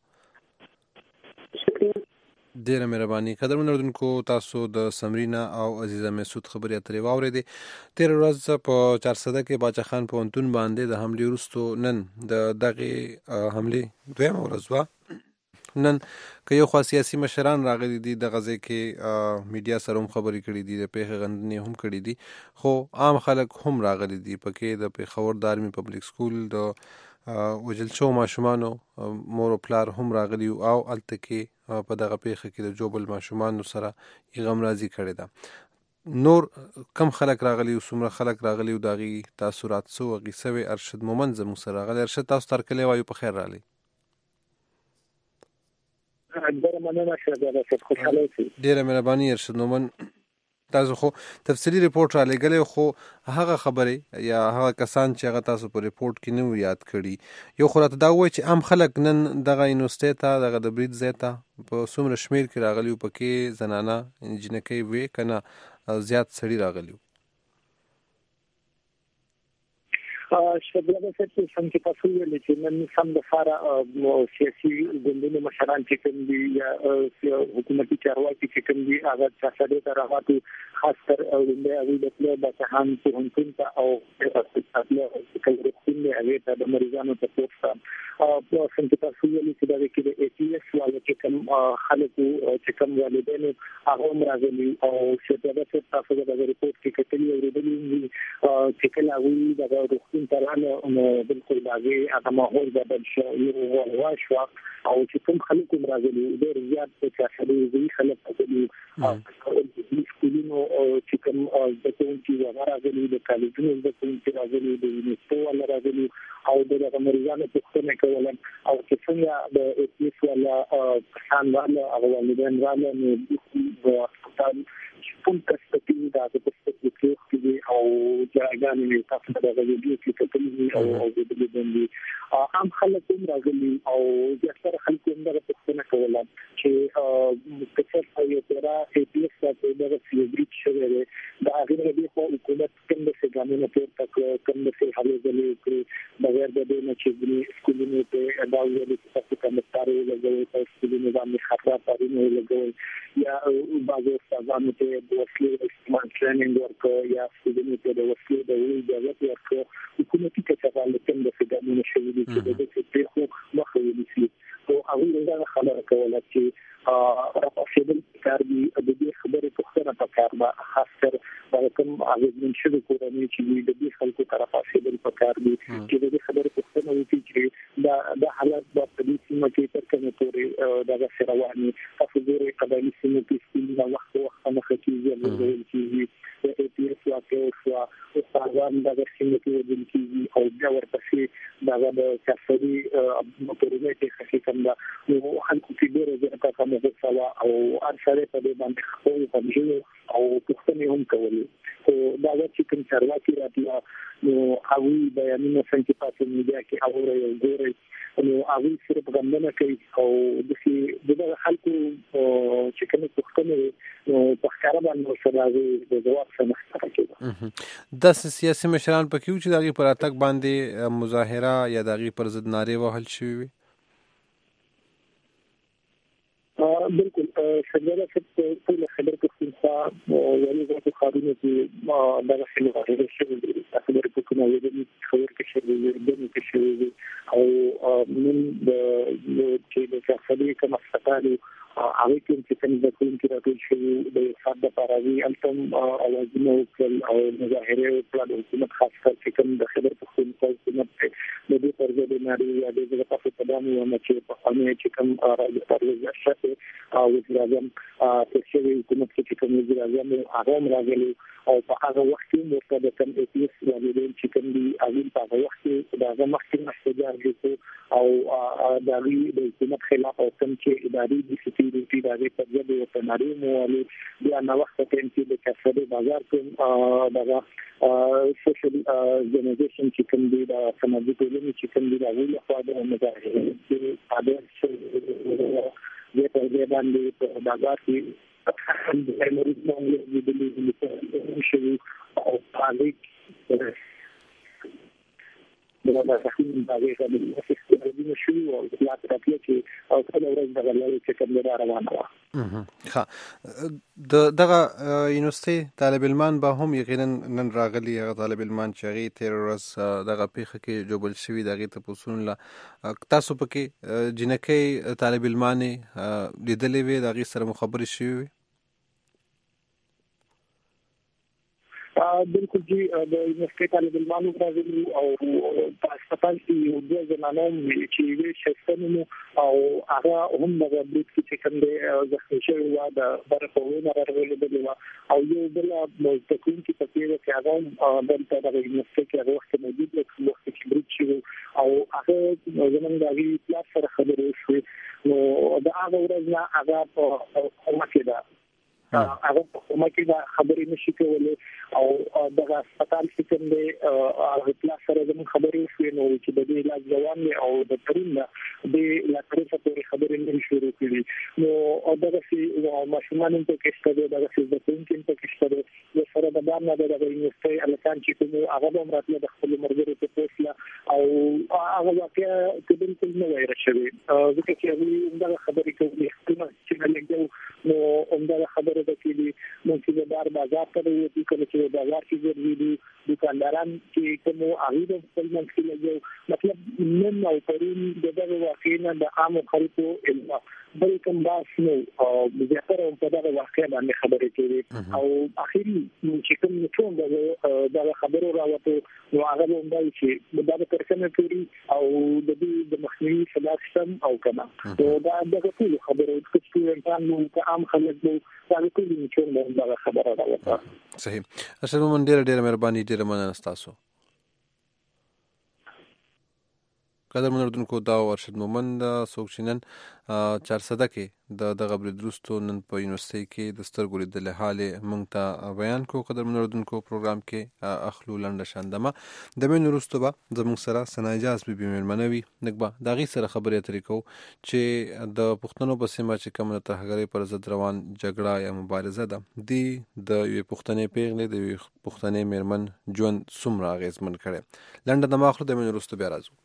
ډیره مهرباني قدرمن اردوونکو تاسو د سمرینا او عزیز مسعود خبرې اترې واورېدې تیر ورځ په چارسده کې باچا خان پوهنتون باندې د حمله وروسته نن د دغه حمله دویم ورځ وا نن که یو خاص سیاسي مشران راغلي دي د غزې کې میډیا سره هم خبرې کړې دي د پیښې غندنې هم کړې دي خو عام خلک هم راغلي دي پکې د پیښور د آرمي پبلک سکول د وجل شو ماشومانو مور او پلار هم راغلي او الته کې په دغه پیښه کې د جوبل ماشومانو سره یې غمرازي کړې ده نور کم خلک راغلي او څومره خلک راغلي او دغه تاثیرات سو غیسوي ارشد مومن زموږ سره راغلی ارشد تاسو تر کله وایو په خیر راغلی ډیره مننه شه د خوشاله شي ډیره مهرباني ارشد مومن تاسو خو تفصیلی ریپورت را لګلې، خو هغه خبرې یا هغه کسان چې هغه تاسو په ریپورت کې نه یاد کړي، یو خو راته دا وایي چې عام خلک نن دغه یونیورسټۍ ته دغه د برید ځای ته په څومره شمېر کې راغلي وو، پکې زنانه جنکۍ وې که نه زیات سړي راغلي وو؟ شباب صاحب څنګه تاسو ویل چې نن سم د فارا سیاسي ګوندونو مشران چې کوم دي یا حکومتي چارواکي چې کوم دي هغه تاسو ته راغلي، خاص کر د اوی د پلو د ځهان په هنکون ته او خپل کلرختین هغه ته د مریضانو ته پوښتنه او څنګه تاسو ویل چې دا کې د ای ټي اس والو چې کوم خلکو چې کوم والدین هغه راغلي او شباب صاحب تاسو د ریپورت کې کتلې اوریدلې چې کله وی د ترانه نو بالکل باغي هغه ماحول بدل شو، یو واښو او چې کوم خلکو راغلي ډېر زیات په تاسو خلک راغلي او سکولونو چې کوم د کوم چې راغلي د کالجونو د کوم چې راغلي د یونیورسيټو ولا راغلي او د مریضانو پوښتنه کوله او چې څنګه د ای پی اس ولا کسان ولا او والدین ولا نو د هسپتال فول پرسپیکټیو دا د پرسپیکټیو کې او ځایګانې تاسو ته د ویډیو کې کتلې او د دې باندې عام خلک هم راغلي او ځکه خلک هم دا پوښتنه کوله چې کڅر یو ترا ای پی اس ته د فیبریک شوی دا هغه د حکومت څنګه څنګه قانون ته تک څنګه څه حل غلي بغیر د دې نه چې سکولونو ته دا ویل چې تاسو کوم ستاره لګوي تاسو سکولونو باندې خطر پارینه لګوي یا بعضو استادانو ته د وسلې استعمال ټریننګ ورکړي یا سکولونو ته د وسلې د ویل د ورکړي حکومتي کچاله څنګه څه قانون شوی دي چې د دې په خو مخه ونیسي او هغه دا خبره کوله چې راپاسېدل کار دي د دې خبرې پوښتنه پکار ده، خاص کر دا کوم اغیزمن شوی کورنۍ چې د دې خلکو طرف راپاسېدل پکار دي چې د دې خبرې پوښتنه وکړي چې دا د حالت د پولیس مکه تر کومه پورې دا رواني تاسو ګورئ قبایلی سیمو کې د وخت وخت مخه کېږي او چې د ای پی اس واقع او استادان د سیمو کې د کېږي او بیا ورپسې دا د کسري پروژې کې خصي کوم دا نو خلکو کې ډېر زیاته کومه سوا او ارشاده په دې باندې خپل کومجو او پښتني هم کوي او دا چې کوم چارواکي راځي نو هغه بیانونه څنګه تاسو میډیا کې اوري او ګوري نو هغه صرف غندنه کوي او د دې خلکو چې کوم پښتني نو په ښکارا باندې سره د جواب سمختره کوي د سیاسي مشران په کیو چې دغه پر اتک باندې مظاهره یا دغه پر ضد ناره وهل شوی بالکل څنګه چې ټول خبر کوم یعنی د خارونو چې دا څنګه شوی دی خبر کوم یو د خبر کې شوی دی د کې شوی دی او من د چې د څخه کوم ستاري هغه چې څنګه د کوم کې راټول شوی د صد پاراوي التم اوازونه او مظاهره او د حکومت خاص کر چې کوم د خبر کوم حکومت د دې پر ضد ناري یا د دې په تدامو او چې په قانون چې کوم راځي پر شته او وزیر اعظم چې شوی حکومت کې کوم وزیر اعظم هغه راغلی او په هغه وخت کې مرتبه کم ای پی اس والدین چې کوم دي هغه په هغه وخت کې دا مخکې مشجر دي او د د حکومت خلاف او کوم چې اداري د سکیورټي د هغه په ځای د تناري موالي بیا نو وخت کې چې د کسبه بازار کوم دغه سوشل اورګنایزیشن چې کوم دي د سماجي ټولنې چې کوم دي هغه له خوا د مظاهره چې پاده د په دې باندې په بازار کې د امریکا د دې شوی او پالیک دا د تخمین باندې د استعمال شوی او د لاتراتیه چې او کله ورځ د غلې چې کوم روانه و ها د دغه یونیورسيټي طالب علمان به هم یقینا نن راغلي هغه طالب علمان چې هغه تیر ورځ دغه پیخه کې جوبل شوی دغه ته پوسون لا تاسو پکې جنکې طالب علمان لیدلې وي دغه سره مخابره شوی بالکل جی د یونیورسيټي طالب علمانو راغلي او په هسپتال کې یو د زنانو چې وی شستنو او هغه هم د بریټ کې کوم د ځخ شوی و د برپوونه راغلي دی او یو بل مستقیم کې په پیره کې هغه د د یونیورسيټي کې هغه وخت موجود و وخت چې بریټ شوی او هغه زمونږ د وی پلاټ سره خبرې شوې نو دا هغه ورځ نه هغه په کومه کې ده هغه په کومه کې دا خبرې نشي کولای او دغه هسپتال کې کوم دی هغه پلاس سره زموږ خبرې شوې نو چې د دې علاج روان دی او د ترين د لا تر څه پورې خبرې نه شروع کړي نو دغه چې ماشومان په کې ستاسو دغه چې د کوم په کې ستاسو د سره د باندې د یونیورسيټي الکان چې کوم هغه هم راتله د خپل مرګري په پوسټ او هغه واقعا چې بالکل نه وایره شوی ځکه چې هغه دغه خبرې کوي چې لګو نو همدغه خبره ده چې مونږ د بار بازار ته وځو کله چې د بازار کې ګرځېدو دکانداران چې کوم هغه د خپل منځ کې لګو مطلب نن او پرون دغه واقعا د عام خلکو علم بل کوم باس نو او زیاتره په دغه واقعا باندې خبرې کوي او اخیری چې کوم ټول دغه خبرو راوته نو هغه هم دی چې دغه پرسنه پوری او د دې د مخنیوي سلاسم او کما نو دا دغه ټول خبرو چې ستورنټان نو که عام خلک نو دا ټول چې دغه خبره راوته صحیح اصل من ډیر ډیر مهرباني ډیر مننه تاسو قدر منردونکو دا ورشد مومند سوکشنن چار صده کې د دغه بریدروستو نن په یونیورسيټي کې د سترګو لیدل حال مونږ ته بیان کو قدر منردونکو پروګرام کې اخلو لنډه شاندمه د مين وروسته به زموږ سره سناجاز بي بي ملمنوي نګبه دا غي سره خبرې اترې کو چې د پښتنو په سیمه چې کوم ته هغه پر ضد روان جګړه یا مبارزه ده دی د یو پښتنې پیغلې د یو پښتنې میرمن ژوند څومره غیزمن کړي لنډه د ماخلو د مين وروسته بیا راځو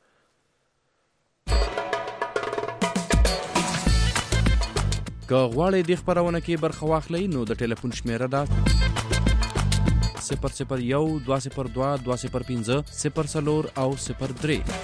که غواړئ د خبرونه کې برخه واخلئ نو د ټلیفون شمیره ده صفر صفر یو دوه صفر دوه دوه صفر پنځه صفر څلور او صفر درې.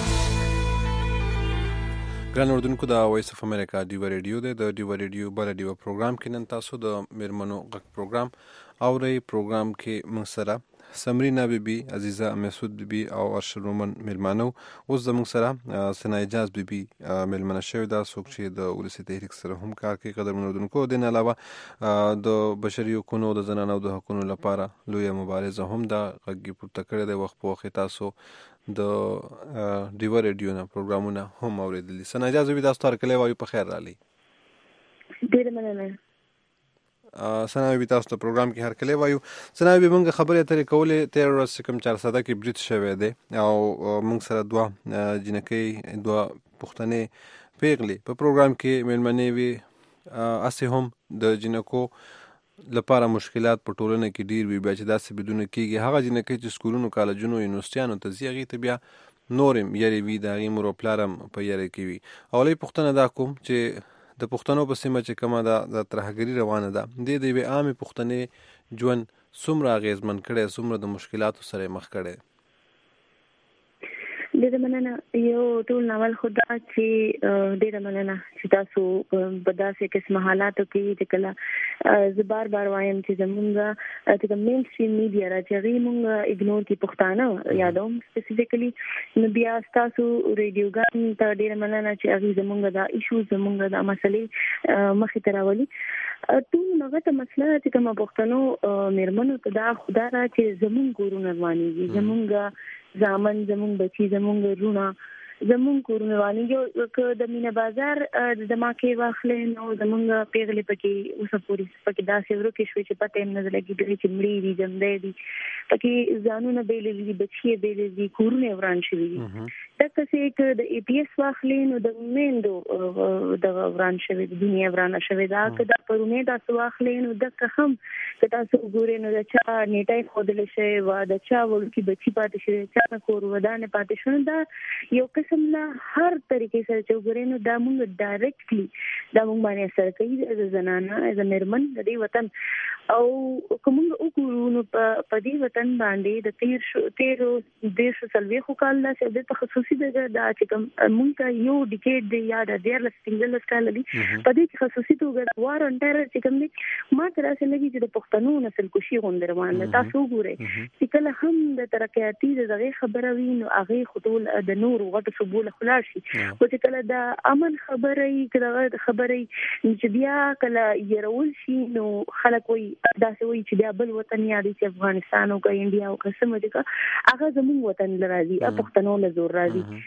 ګران اردوونکو د وایس اف امریکا ډیو ریډیو ده د ډیو ریډیو بل ډیو پروګرام کې نن تاسو د میرمنو غږ پروګرام اورئ. پروګرام کې موږ سره سمرینا بیبي عزیزه مسعود بیبي او ارشد مومن میلمانو اوس زموږ سره سناجاز بیبي میلمنه شوی دا څوک چې د ولسی تحریک سره هم کار کوي. قدر منردونکو د نه علاوه د بشري حقوقو د زنانو د حقوقو لپاره لوی مبارزه هم دا غږی پورته کړی دی. وخت په وخت تاسو د ډیو ریډیو نه پروګرامونه هم اوریدلی. سناجاز بیبي تاسو ته کله وایو په خیر رالی. ډیر مننه. سناوی بي تاسو ته پروګرام کې هر کله وایو. سناوی بي موږ خبرې اترې کولې تیر ورځ کوم چار صده کې بریټ شوی دی او موږ سره دوه جنکۍ دوه پښتنې پیغلې په پروګرام کې میلمنې وي. اسې هم د جنکو لپاره مشکلات په ټولنه کې ډیر وي بیا چې داسې بدون کېږي. هغه جنکۍ چې سکولونو کالجونو یونیورسيټیانو ته ځي هغې ته بیا نورم یری وي د هغې مور او پلار هم په یری کې وي. اولۍ پوښتنه دا کوم چې د پښتنو په سیمه چې کومه ده د ترهګري روانه ده د دې یوې عامې پښتنې ژوند څومره اغېزمن کړی څومره د مشکلاتو سره مخ کړی؟ ډیره مننه. یو ټول ناول خو دا چې ډیره مننه چې تاسو په داسې قسمه حالاتو کې چې کله زه بار بار وایم چې زمونږ چې کوم مین سټریم میډیا را چې هغې مونږ اګنور کړي پښتانه یادوم سپیسیفیکلی نو بیا ستاسو ریډیوګان ته ډیره مننه چې هغې زمونږ دا ایشوز زمونږ دا مسلې مخې ته راولي. ټول هغه ته مسله چې کومه پښتنو میرمنو ته دا خدا را چې زمونږ کورونه روانېږي زمونږ زامن زمونږ بچي زمونږ رونه زمونږ کورونه روانېږي. که د مینه بازار د دماکې واخلې نو زمونږ پیغلې پکې اوسه پورې پکې داسې ورکې شوې چې پته یې نه لګېدلې چې مړې دي ژوندی دي پکې ځانونه بېلې دي بچي یې بېلې دي کورونه وران شوي دي. دقسې که د ای پي ایس واخلې نو د میندو دغه وران شوې د دنیا ورانه شوې ده. که د پرونې داسې واخلې نو دقه هم که تاسو وګورئ نو د چا نیټه یې ښودلی شوې وه د چا وړوکي بچي پاتې شوی چا نه کور ودانې پاتې شوی. دا یو قسم له هر طریقې سره چې وګورئ نو دا مونږ ډایرکټلی دا مونږ باندې اثر کوي ایز ا زنانه ایز ا میرمن د دې وطن. او که مونږ وګورو نو په دې وطن باندې د تیر شو تیرو دېرشو څلوېښتو کال داسې دلته خصوصي ده دا چې کوم مونږ ته یو ډیکېډ دی یا د دیارلس پنځلس کاله دي په دې کې خصوصي توګه وار اون ټیرر چې کوم دی ما ته داسې لګي چې د پښتنو نسل کشي غوندې روان ده. تاسو وګورئ چې کله هم د ترقیاتي د دغې خبره وي نو هغې خو ټول د نورو غټو صوبو له خلاص شي. خو چې کله د امن خبره وي که دغه خبره وي چې بیا کله یرول شي نو خلک وایي داسې وایي چې بیا بل وطن یادوي چې افغانستان او که انډیا او که څه مه دي که هغه زمونږ وطن له راځي پښتنو له زور راځي.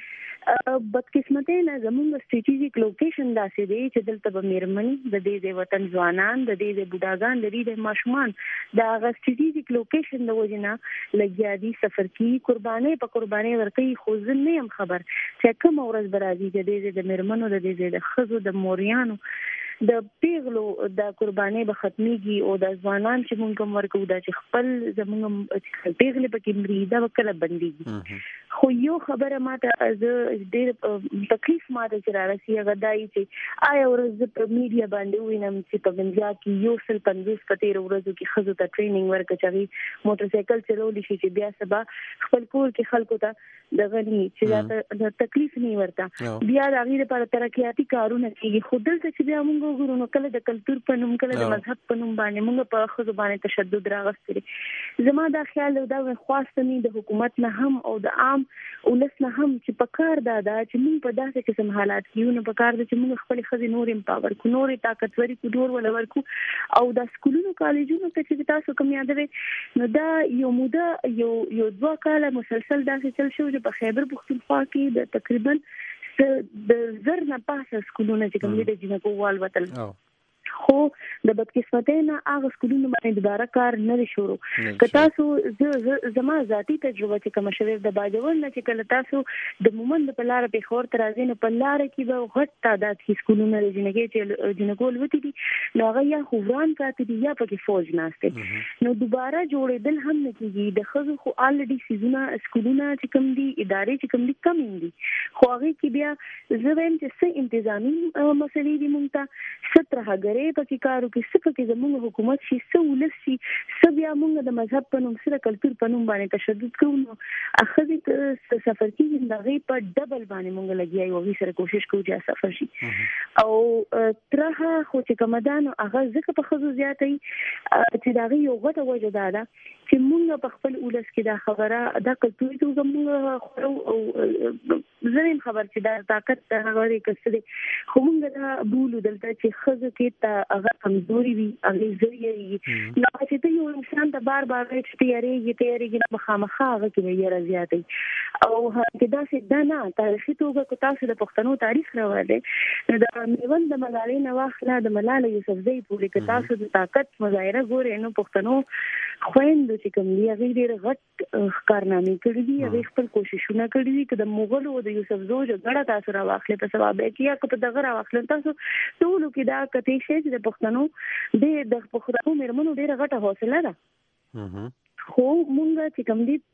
بدقسمتۍ نه زموږ سټریټیجیک لوکیشن داسې دی چې دلته به میرمنې د دې د وطن ځوانان د دې د بوډاګان د دې د ماشومان د هغه سټریټیجیک لوکیشن د وجې نه لګیا دي سفر کوي قربانۍ په قربانۍ ورکوي خو زه نه یم خبر چې کومه ورځ به راځي چې د دې د میرمنو د دې د ښځو د موریانو د پیغلو د قربانۍ به ختميږي او د ځوانان چې مونږ کوم ورکو دا چې خپل زمونږ پیغلې پکې مري دا وکړه بنديږي خو یو خبره ماته از ډېر تکلیف ماته چې راځي هغه دای چې آیا ورځ په میډیا باندې وینم چې په بنجا کې یو سل پنځوس کتیر ورځو کې خزو ته ټریننګ ورکړي موټر سایکل چلول شي چې بیا سبا خپل کور کې خلکو ته د غني چې دا تکلیف نه ورته بیا د غیر لپاره ترقیاتي کارونه کوي خو دلته چې بیا موږ وګورو نو کله د کلچر په نوم کله د مذهب په نوم باندې موږ په خزو باندې تشدد راغستري زما دا خیال دا خواستنی د حکومت نه هم او د عام ولس نه هم چې په کار دا دا چې موږ په داسې قسم حالات کې یو نه په کار د چې موږ خپل خزي نور امپاور کو نور طاقتوري کو نور ولور کو او د سکولونو کالجونو ته چې تاسو کوم یادوي نو دا یو موده یو یو دوه کاله مسلسل داسې چل شو چې په خیبر پختونخوا کې د تقریبا د زر نه پاسه سکولونه چې کوم دي د جنکو وال وتل خو د بدقسمتۍ نه هغه سکولونه باندې دوباره کار نه شروع که تاسو زما ذاتی تجربه چې کوم شوی د باجوړ نه چې کله تاسو د مومند په لار په خور تر ازین په لار کې به غټ تعداد کې سکولونه لري چې جنګول وتی دي نو هغه یا خوان کاته دي یا پکې فوج ناشته نو دوباره جوړېدل هم نه کیږي د خزو خو الریډي سیزونه سکولونه چې کوم دي ادارې چې کوم دي کم دي خو هغه کې بیا زویم چې څه انتظامی مسلې دي مونږ ته ستره هغه پکې کارو کې څه پکې زموږ حکومت شي څه ولس شي څه بیا موږ د مذهب په نوم سره کلچر په نوم باندې تشدد کوو نو اخري سفر کې د غي په ډبل باندې موږ لګیا یو وی سره کوشش کوو چې سفر شي او ترها خو چې کومدان هغه ځکه په خزو زیاتې چې دا غي یو غټه وجه ده چې موږ په خپل ولس کې دا خبره دا کلچر ته زموږ خو او زمين خبر چې دا طاقت هغه کسره خو موږ دا بولو دلته چې خزو کې هغه کمزوري وي هغه زړی وي نو چې ته یو انسان ته بار بار چې تیارېږي تیارېږي نه مخامخه هغه کې یې راځي او چې دا څه دا نه تاریخي توګه کو تاسو د پښتنو تاریخ راوړل د میوند د ملالۍ نه واخله د ملالۍ یوسفزۍ پورې کې تاسو د طاقت مظاهره ګورئ نو پښتنو خويند چې کوم دی هغه ډېر غټ کارنامې کړې دي هغه خپل کوششونه کړې دي چې د مغولو او د یوسفزو جګړه تاسو راوخلې په سبب کې یا په دغه راوخلې تاسو ټول کې دا کته شي چې د پښتنو د د پښتنو مېرمنو ډېر غټه حوصله ده خو مونږ چې کوم دي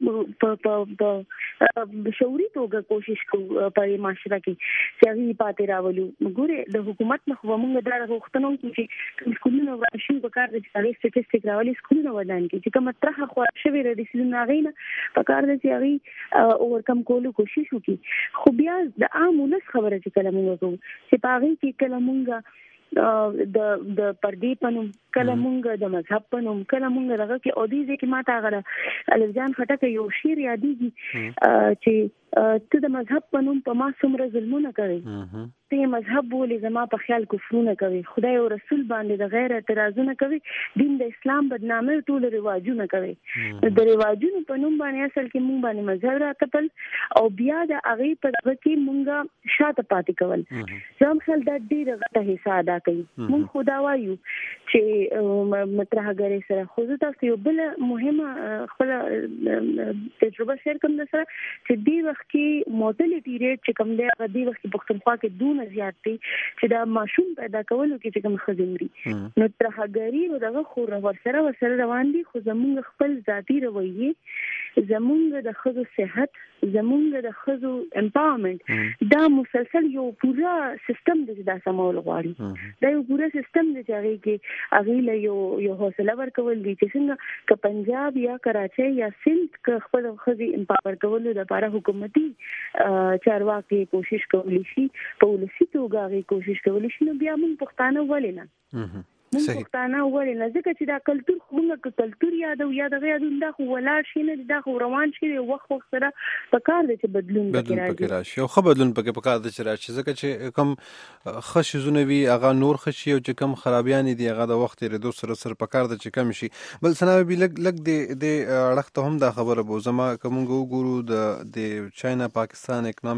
په شعوري توګه کوشش کوو په معاشره کې چې هغه پاتې راولو ګوره د حکومت نه خو مونږ دا غوښتنه کوو چې سکولونه ورشي په کار د چاري سټټیسټیک راولي سکولونه ودان کې چې کومه ترخه خو شوی ر دي سونه غینه په کار د چاري اور کم کولو کوشش وکړي خو بیا د عام ولس خبره چې کله مونږ کوو چې پاغي کې کله مونږ د د پردي پنوم کله مونږ د مذهب پنوم کله مونږ دغه کې او دې کې ماته غره الفجان خټک یو شعر یادېږي چې ته د مذهب پنوم په ما څومره ظلمونه کوي ته مذهب بولې زما په خیال کفرونه کوي خدای او رسول باندې د غیر اعتراضونه کوي دین د اسلام بدنامي ټول رواجونه کوي د رواجونو په نوم باندې اصل کې مونږ باندې مذهب راکتل او بیا د هغه په دغه کې مونږه شاته پاتې کول زم خل د ډیره غټه حصہ ادا کوي مونږ خدا وایو چې مترهګری سره خو تاسو یو بل مهمه خپل تجربه شیر کوم سره چې دی وخت کې موټیلیټی ریټ چې کوم دی هغه دی وخت په پښتونخوا کې دونه زیات دی چې دا ماشوم پیدا کولو کې چې کوم خزمري نو ترهګری نو دغه خو ورسره ورسره روان دي خو زمونږ خپل ذاتی رویه زمونږ د خزو صحت زمونږ د خزو امپاورمنت دا مسلسل یو پورا سیستم دی دا سمول غواړي دا یو پورا سیستم دی چې هغه کې هغه له یو یو حوصله ورکول دي چې څنګه ک پنجاب یا کراچي یا سند ک خپل خزي امپاور کولو لپاره حکومتي چارواکي کوشش کولی شي په ولسی توګه هغه کوشش کولی شي نو بیا موږ پښتانه ولې نه موږ پښتانه ولې نه ځکه چې دا کلچر موږ کلچر یادو یاد غیادون دا خو ولاړ شي نه دا خو روان شي وخت وخت سره په کار دي چې بدلون پکې راشي او خو بدلون پکې په کار دي چې راشي ځکه چې کم خشزونه وي هغه نور خشي او چې کم خرابيان دي هغه د وخت لري دوه سره سره په کار دي چې کم شي بل سناوي به لګ لګ د د اړخته هم دا خبره بو زما کوم وګورو د د چاینا پاکستان اکونومیک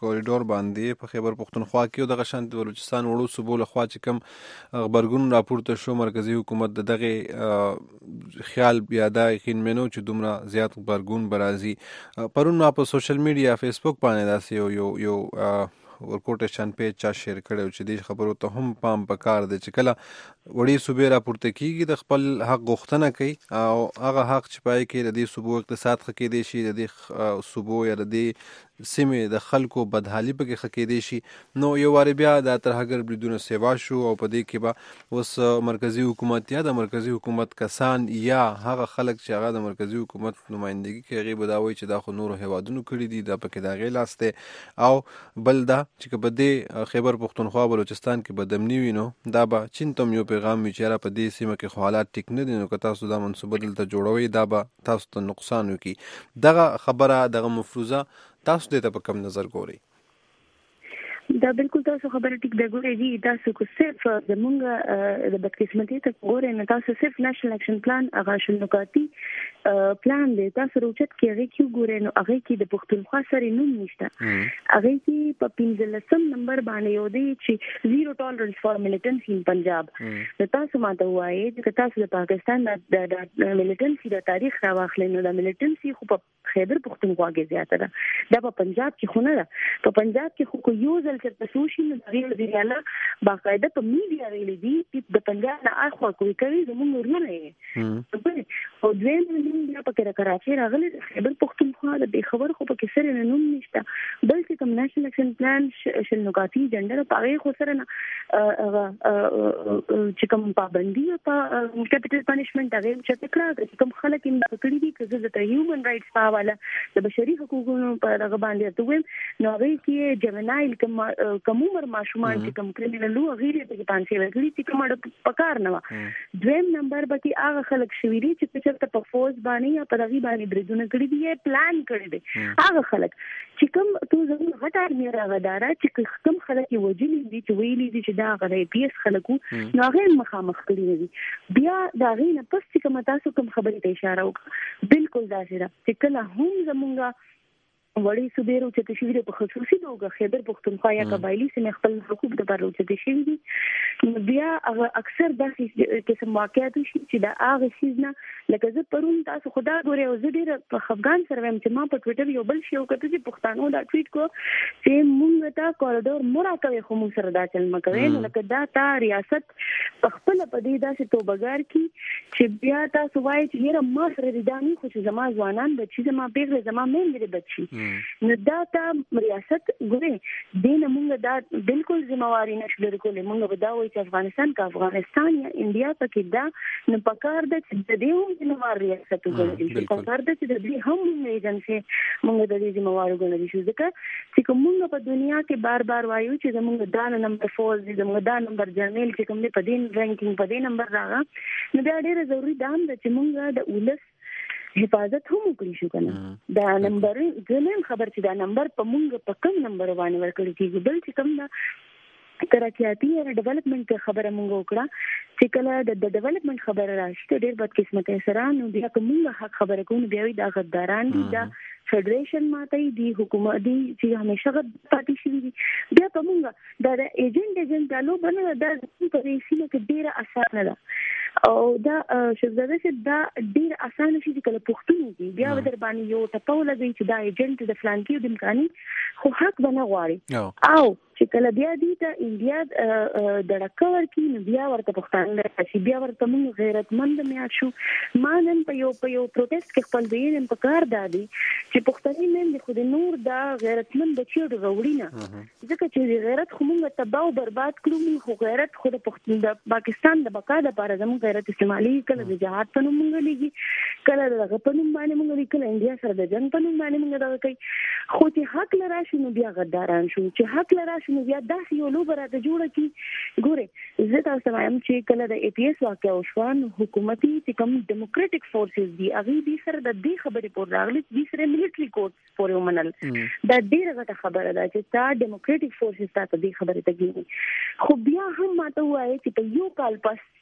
کوریډور باندې په خیبر پختونخوا کې او د غشانت بلوچستان وړو صوبو لخوا چې کوم خبرګون راپورته شو مرکزی حکومت د دغه خیال بیا دا یقین منو چې دومره زیات خبرګون برازي. پرون ما په سوشل میډیا فیسبوک باندې داسې یو یو ورکوټیشن پیج چا شیر کړو چې دې خبرو ته هم پام پکار دی چې کله وړي صوبې راپورته کیږي د خپل حق غوښتنه کوي او هغه حق چې پای کې د دې صوبو اقتصاد ښه کېدی شي د دې صوبو یا د دې سیمې د خلکو بدحالي پکې ښه کېدی شي. نو یو وارې بیا د ترهګر بریدونه سیوا شو او په دې کې به اوس مرکزی حکومت یا د مرکزی حکومت کسان یا هغه خلک چې هغه د مرکزی حکومت نمائندګي کوي هغې به دا وایي چې دا خو نورو هیوادونو کړي دي دا پکې د هغې لاس دی. او بل دا چې که په دې خیبر پختونخوا بلوچستان کې به دمني وي نو دا به چین ته هم یو پیغام وي چې یاره په دې سیمه کې خو حالات ټیک نه دي نو که تاسو دا منصوبه دلته جوړوئ دا به تاسو ته نقصان وکړي. دغه خبره دغه مفروضه تاسو دې ته په کوم نظر ګورئ؟ دا بالکل تاسو خبره ټیک ده. ګورئ جی تاسو کو صرف زمونږ د بدقسمتۍ ته ګورئ نو تاسو صرف نېشنل اکشن پلان هغه شل نکاتي پلان دی تاسو روچت کې هغه کې ګورئ نو هغه کې د پښتونخوا سره نوم نشته. هغه کې په پنځلسم نمبر باندې یو دی چې زیرو ټالرنس فار ملیټنسي ان پنجاب. نو تاسو ماته وایي چې تاسو د پاکستان د ملیټنسي د تاریخ راوخلئ نو د ملیټنسي خو په خیبر پختونخوا کې زیاته ده دا په پنجاب کې خو نه ده. په پنجاب کې خو یو ځل چې تاسو نو د وزیر اعلی باقاعده په میډیا ویلي دي چې د پنجاب نه اخوا کوي کوي زموږ ورونه یې او دویم بیا په کې کراچي راغلي خیبر پختونخوا د خبر خو په کې سره نه نوم نشته بلکې کوم نېشنل اکشن پلان شل نکاتي جنډر په هغه خو سره نه چې کوم پابندي په کیپټل پنیشمنت هغه چې تکړه کوم خلک یې کړی دي چې د هیومن رائټس په حواله د بشري حقوقو په هغه باندې ته ویم نو هغه کې جمنایل کوم کوم عمر ماشومان چې کوم کریمینل لو غیر ته پانسي ورګړي چې کوم پکار نه و. دویم نمبر باندې هغه خلک شوی دي چې چې په فوز باندې یا په دغه باندې بریدونه کړی دي پلان کړی دي هغه خلک چې کوم تو زموږ غټار میرا غدارا چې کوم خلک وجلی دي چې ویلي دي چې دا غړي پیس خلکو نو هغه مخامخ کړی دي بیا دا غینه پس چې کوم تاسو کوم خبرې ته اشاره وکړه بالکل دا چې کله هم زمونږه وړي صوبې روچته شوي دي په خصوصي توګه خیبر پختونخوا یا قبایلي سیمې خپل حقوق دپاره روچته شوي دي بیا هغه اکثر داسې قسم واقعات شي چې د هغه څیز نه لکه زه پرون تاسو خدا ګورئ او زه ډېره په خفګان سره وایم چې ما په ټویټر یو بل شی وکړه چې پښتانو دا ټویټ کو چې مونږ ته کوریډور مه راکوئ خو مونږ سره دا چل مه کوئ نو لکه دا تا ریاست په خپله په دې داسې توبهګار کړي چې بیا تاسو وایئ چې یاره ما سره دې دا نه خو چې زما ځوانان بچي زما پیغلې زما میندې بچي نو دا تا ریاست ګورئ دې نه مونږ دا بالکل ذمہواري نشو لري کولی مونږ به دا وایو چې افغانستان که افغانستان یا انډیا پکې دا نو پکار ده چې د دې هم ذمہوار ریاست وګڼل شي پکار ده چې د دې هم ایجنسي مونږ د دې ذمہوار وګڼل شي ځکه چې کوم مونږ په دنیا کې بار بار وایو چې زمونږ دا نمبر فور دي زمونږ دا نمبر جرنل چې کوم دې په دې رینکینګ په دې نمبر راغی نو بیا ډېر ضروري دا هم ده چې مونږ د ولس حفاظت هم وکړي شو کنه دا نمبر زموږ خبر چې دا نمبر په مونږ په کوم نمبر باندې ورکړی کیږي بل چې کوم دا ترقیاتي یا ډیولپمنٹ خبره مونږ وکړه چې کله د ډیولپمنٹ خبره راشي ډېر بد قسمت سره نو بیا کوم حق خبره کوو بیا وي دا غداران دي دا فدریشن ماته دی حکومت دی چې همیشه غد پاتې شي دي بیا په مونږ دا د ایجنټ ایجنټ الو بنه دا په ریسینه کې ډیره اسانه ده او دا شزاده چې دا ډیر اسانه شي چې کله پښتون دي بیا ودر باندې یو ټپو لګي چې دا ایجنټ د فلان کې د امکاني خو حق بنه غواړي او چې کله بیا دي ته انډیا د ډکور کې نو بیا ورته پښتون چې بیا ورته موږ غیرتمند میا شو ما نن په یو په یو پروتست کې خپل وینم په کار دادي چې پښتني نن د خود نور دا غیرتمند بچي وروړي نه ځکه چې غیرت خو موږ تباہ او برباد کړو خو غیرت خو د پښتون د پاکستان د بقا لپاره زموږ غیرت استعمالي کله د جهاد په نوم موږ لګي کله د په نوم باندې موږ لګي کله انډیا سره د جنگ په نوم باندې موږ دا کوي خو چې حق لرا شي نو بیا غداران شو چې حق لرا شي نو بیا داسې یو لوبه راته جوړه کی ګوره زه تاسو وایم چې کله د ای پی ایس واقع وشوان حکومتي چې کوم ډیموکراټک فورسز دي هغه دې سره د دې خبرې پور راغلي دې سره ملټري کوډ پورې ومنل دا ډیره غټه خبره ده چې تا ډیموکراټک فورسز ته دې خبرې ته کیږي خو بیا هم ماته وایي چې په یو کال پس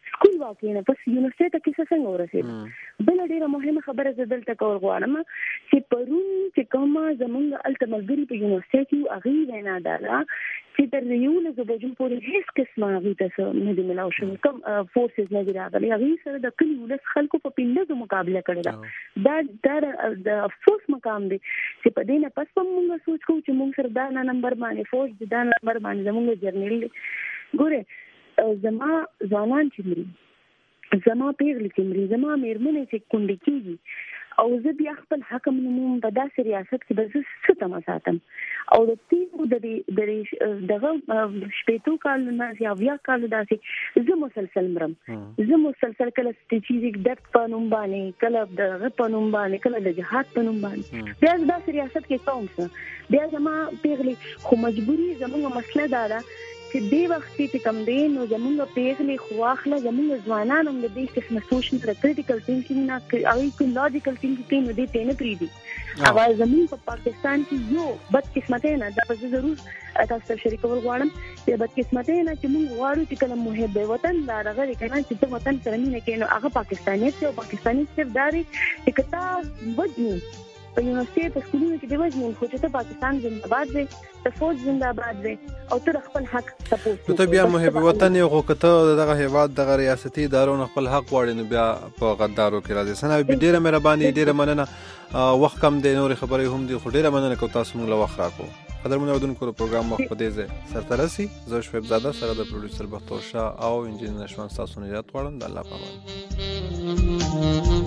سکول واقع نه پس یونیورسيټي ته کیسه څنګه ورسېد. بل ډیره مهمه خبره زه دلته کول غواړم چې پرون چې کوم زمونږ التملګری په یونیورسيټي هغه وینا ده چې تر یو لږ بجو پورې هیڅ قسمه هغه ته نه دی ملاو شوی کوم فورسز نه دي راغلي هغه سره د کلی ولس خلکو په پیندو مقابله کړی دا دا د افسوس مقام دی چې په دې نه پس په موږ سوچ کوو چې موږ سره دا نمبر باندې فوج دا نمبر باندې زموږ جرنل ګوره زما ځوانان چې مري زما پیغلې چې مري زما میرمنې چې کونډې کېږي او زه بیا خپل حکم نموم په داسې ریاست کې به زه څه تمه ساتم او د تیرو د دغه شپېتو کالو نه یا اویا کالو داسې زه مسلسل مرم زه مسلسل کله ستراتیژیک ډیپت په نوم باندې کله دغه په نوم باندې کله د جهاد په نوم باندې بیا داسې ریاست کې کوم څه بیا زما پیغلې خو مجبوري زموږ مسله دا ده چې دې وخت کې کوم دی نو زموږ پیغلې خو اخله زموږ ځوانان هم د دې قسم سوشل کریټیکل ثینکینګ نه کوي کوم لاجیکل ثینکینګ کوي نو دې ته نه پریدي هغه زموږ په پاکستان کې یو بد قسمت نه دا په ضرور تاسو سره شریکول غواړم چې بد قسمت نه چې موږ غواړو چې کله محب وطن دا راغلی کنه چې ته وطن سره مینه کوي نو هغه پاکستاني او پاکستاني صرف داري چې کتا وځي په یونیورسيټي په سکولونو کې د وژنې خو چې ته پاکستان زنده‌باد وي ته فوج زنده‌باد وي او ته خپل حق تاسو ته بیا محب وطن یو خو کته دغه هیواد دغه ریاستي ادارو خپل حق غواړي نو بیا په غدارو کې راځي سنا به ډیره مهرباني ډیره مننه وخت کم دی نور خبرې هم دي خو ډیره مننه کوم تاسو موږ له وخت راکو قدرمن اودونکو پروګرام مخ په دې ځای سرترسي زه شعیب زاده سره د پروډوسر بختور شاه او انجینر شوان تاسو نه یاد غواړم د الله پامان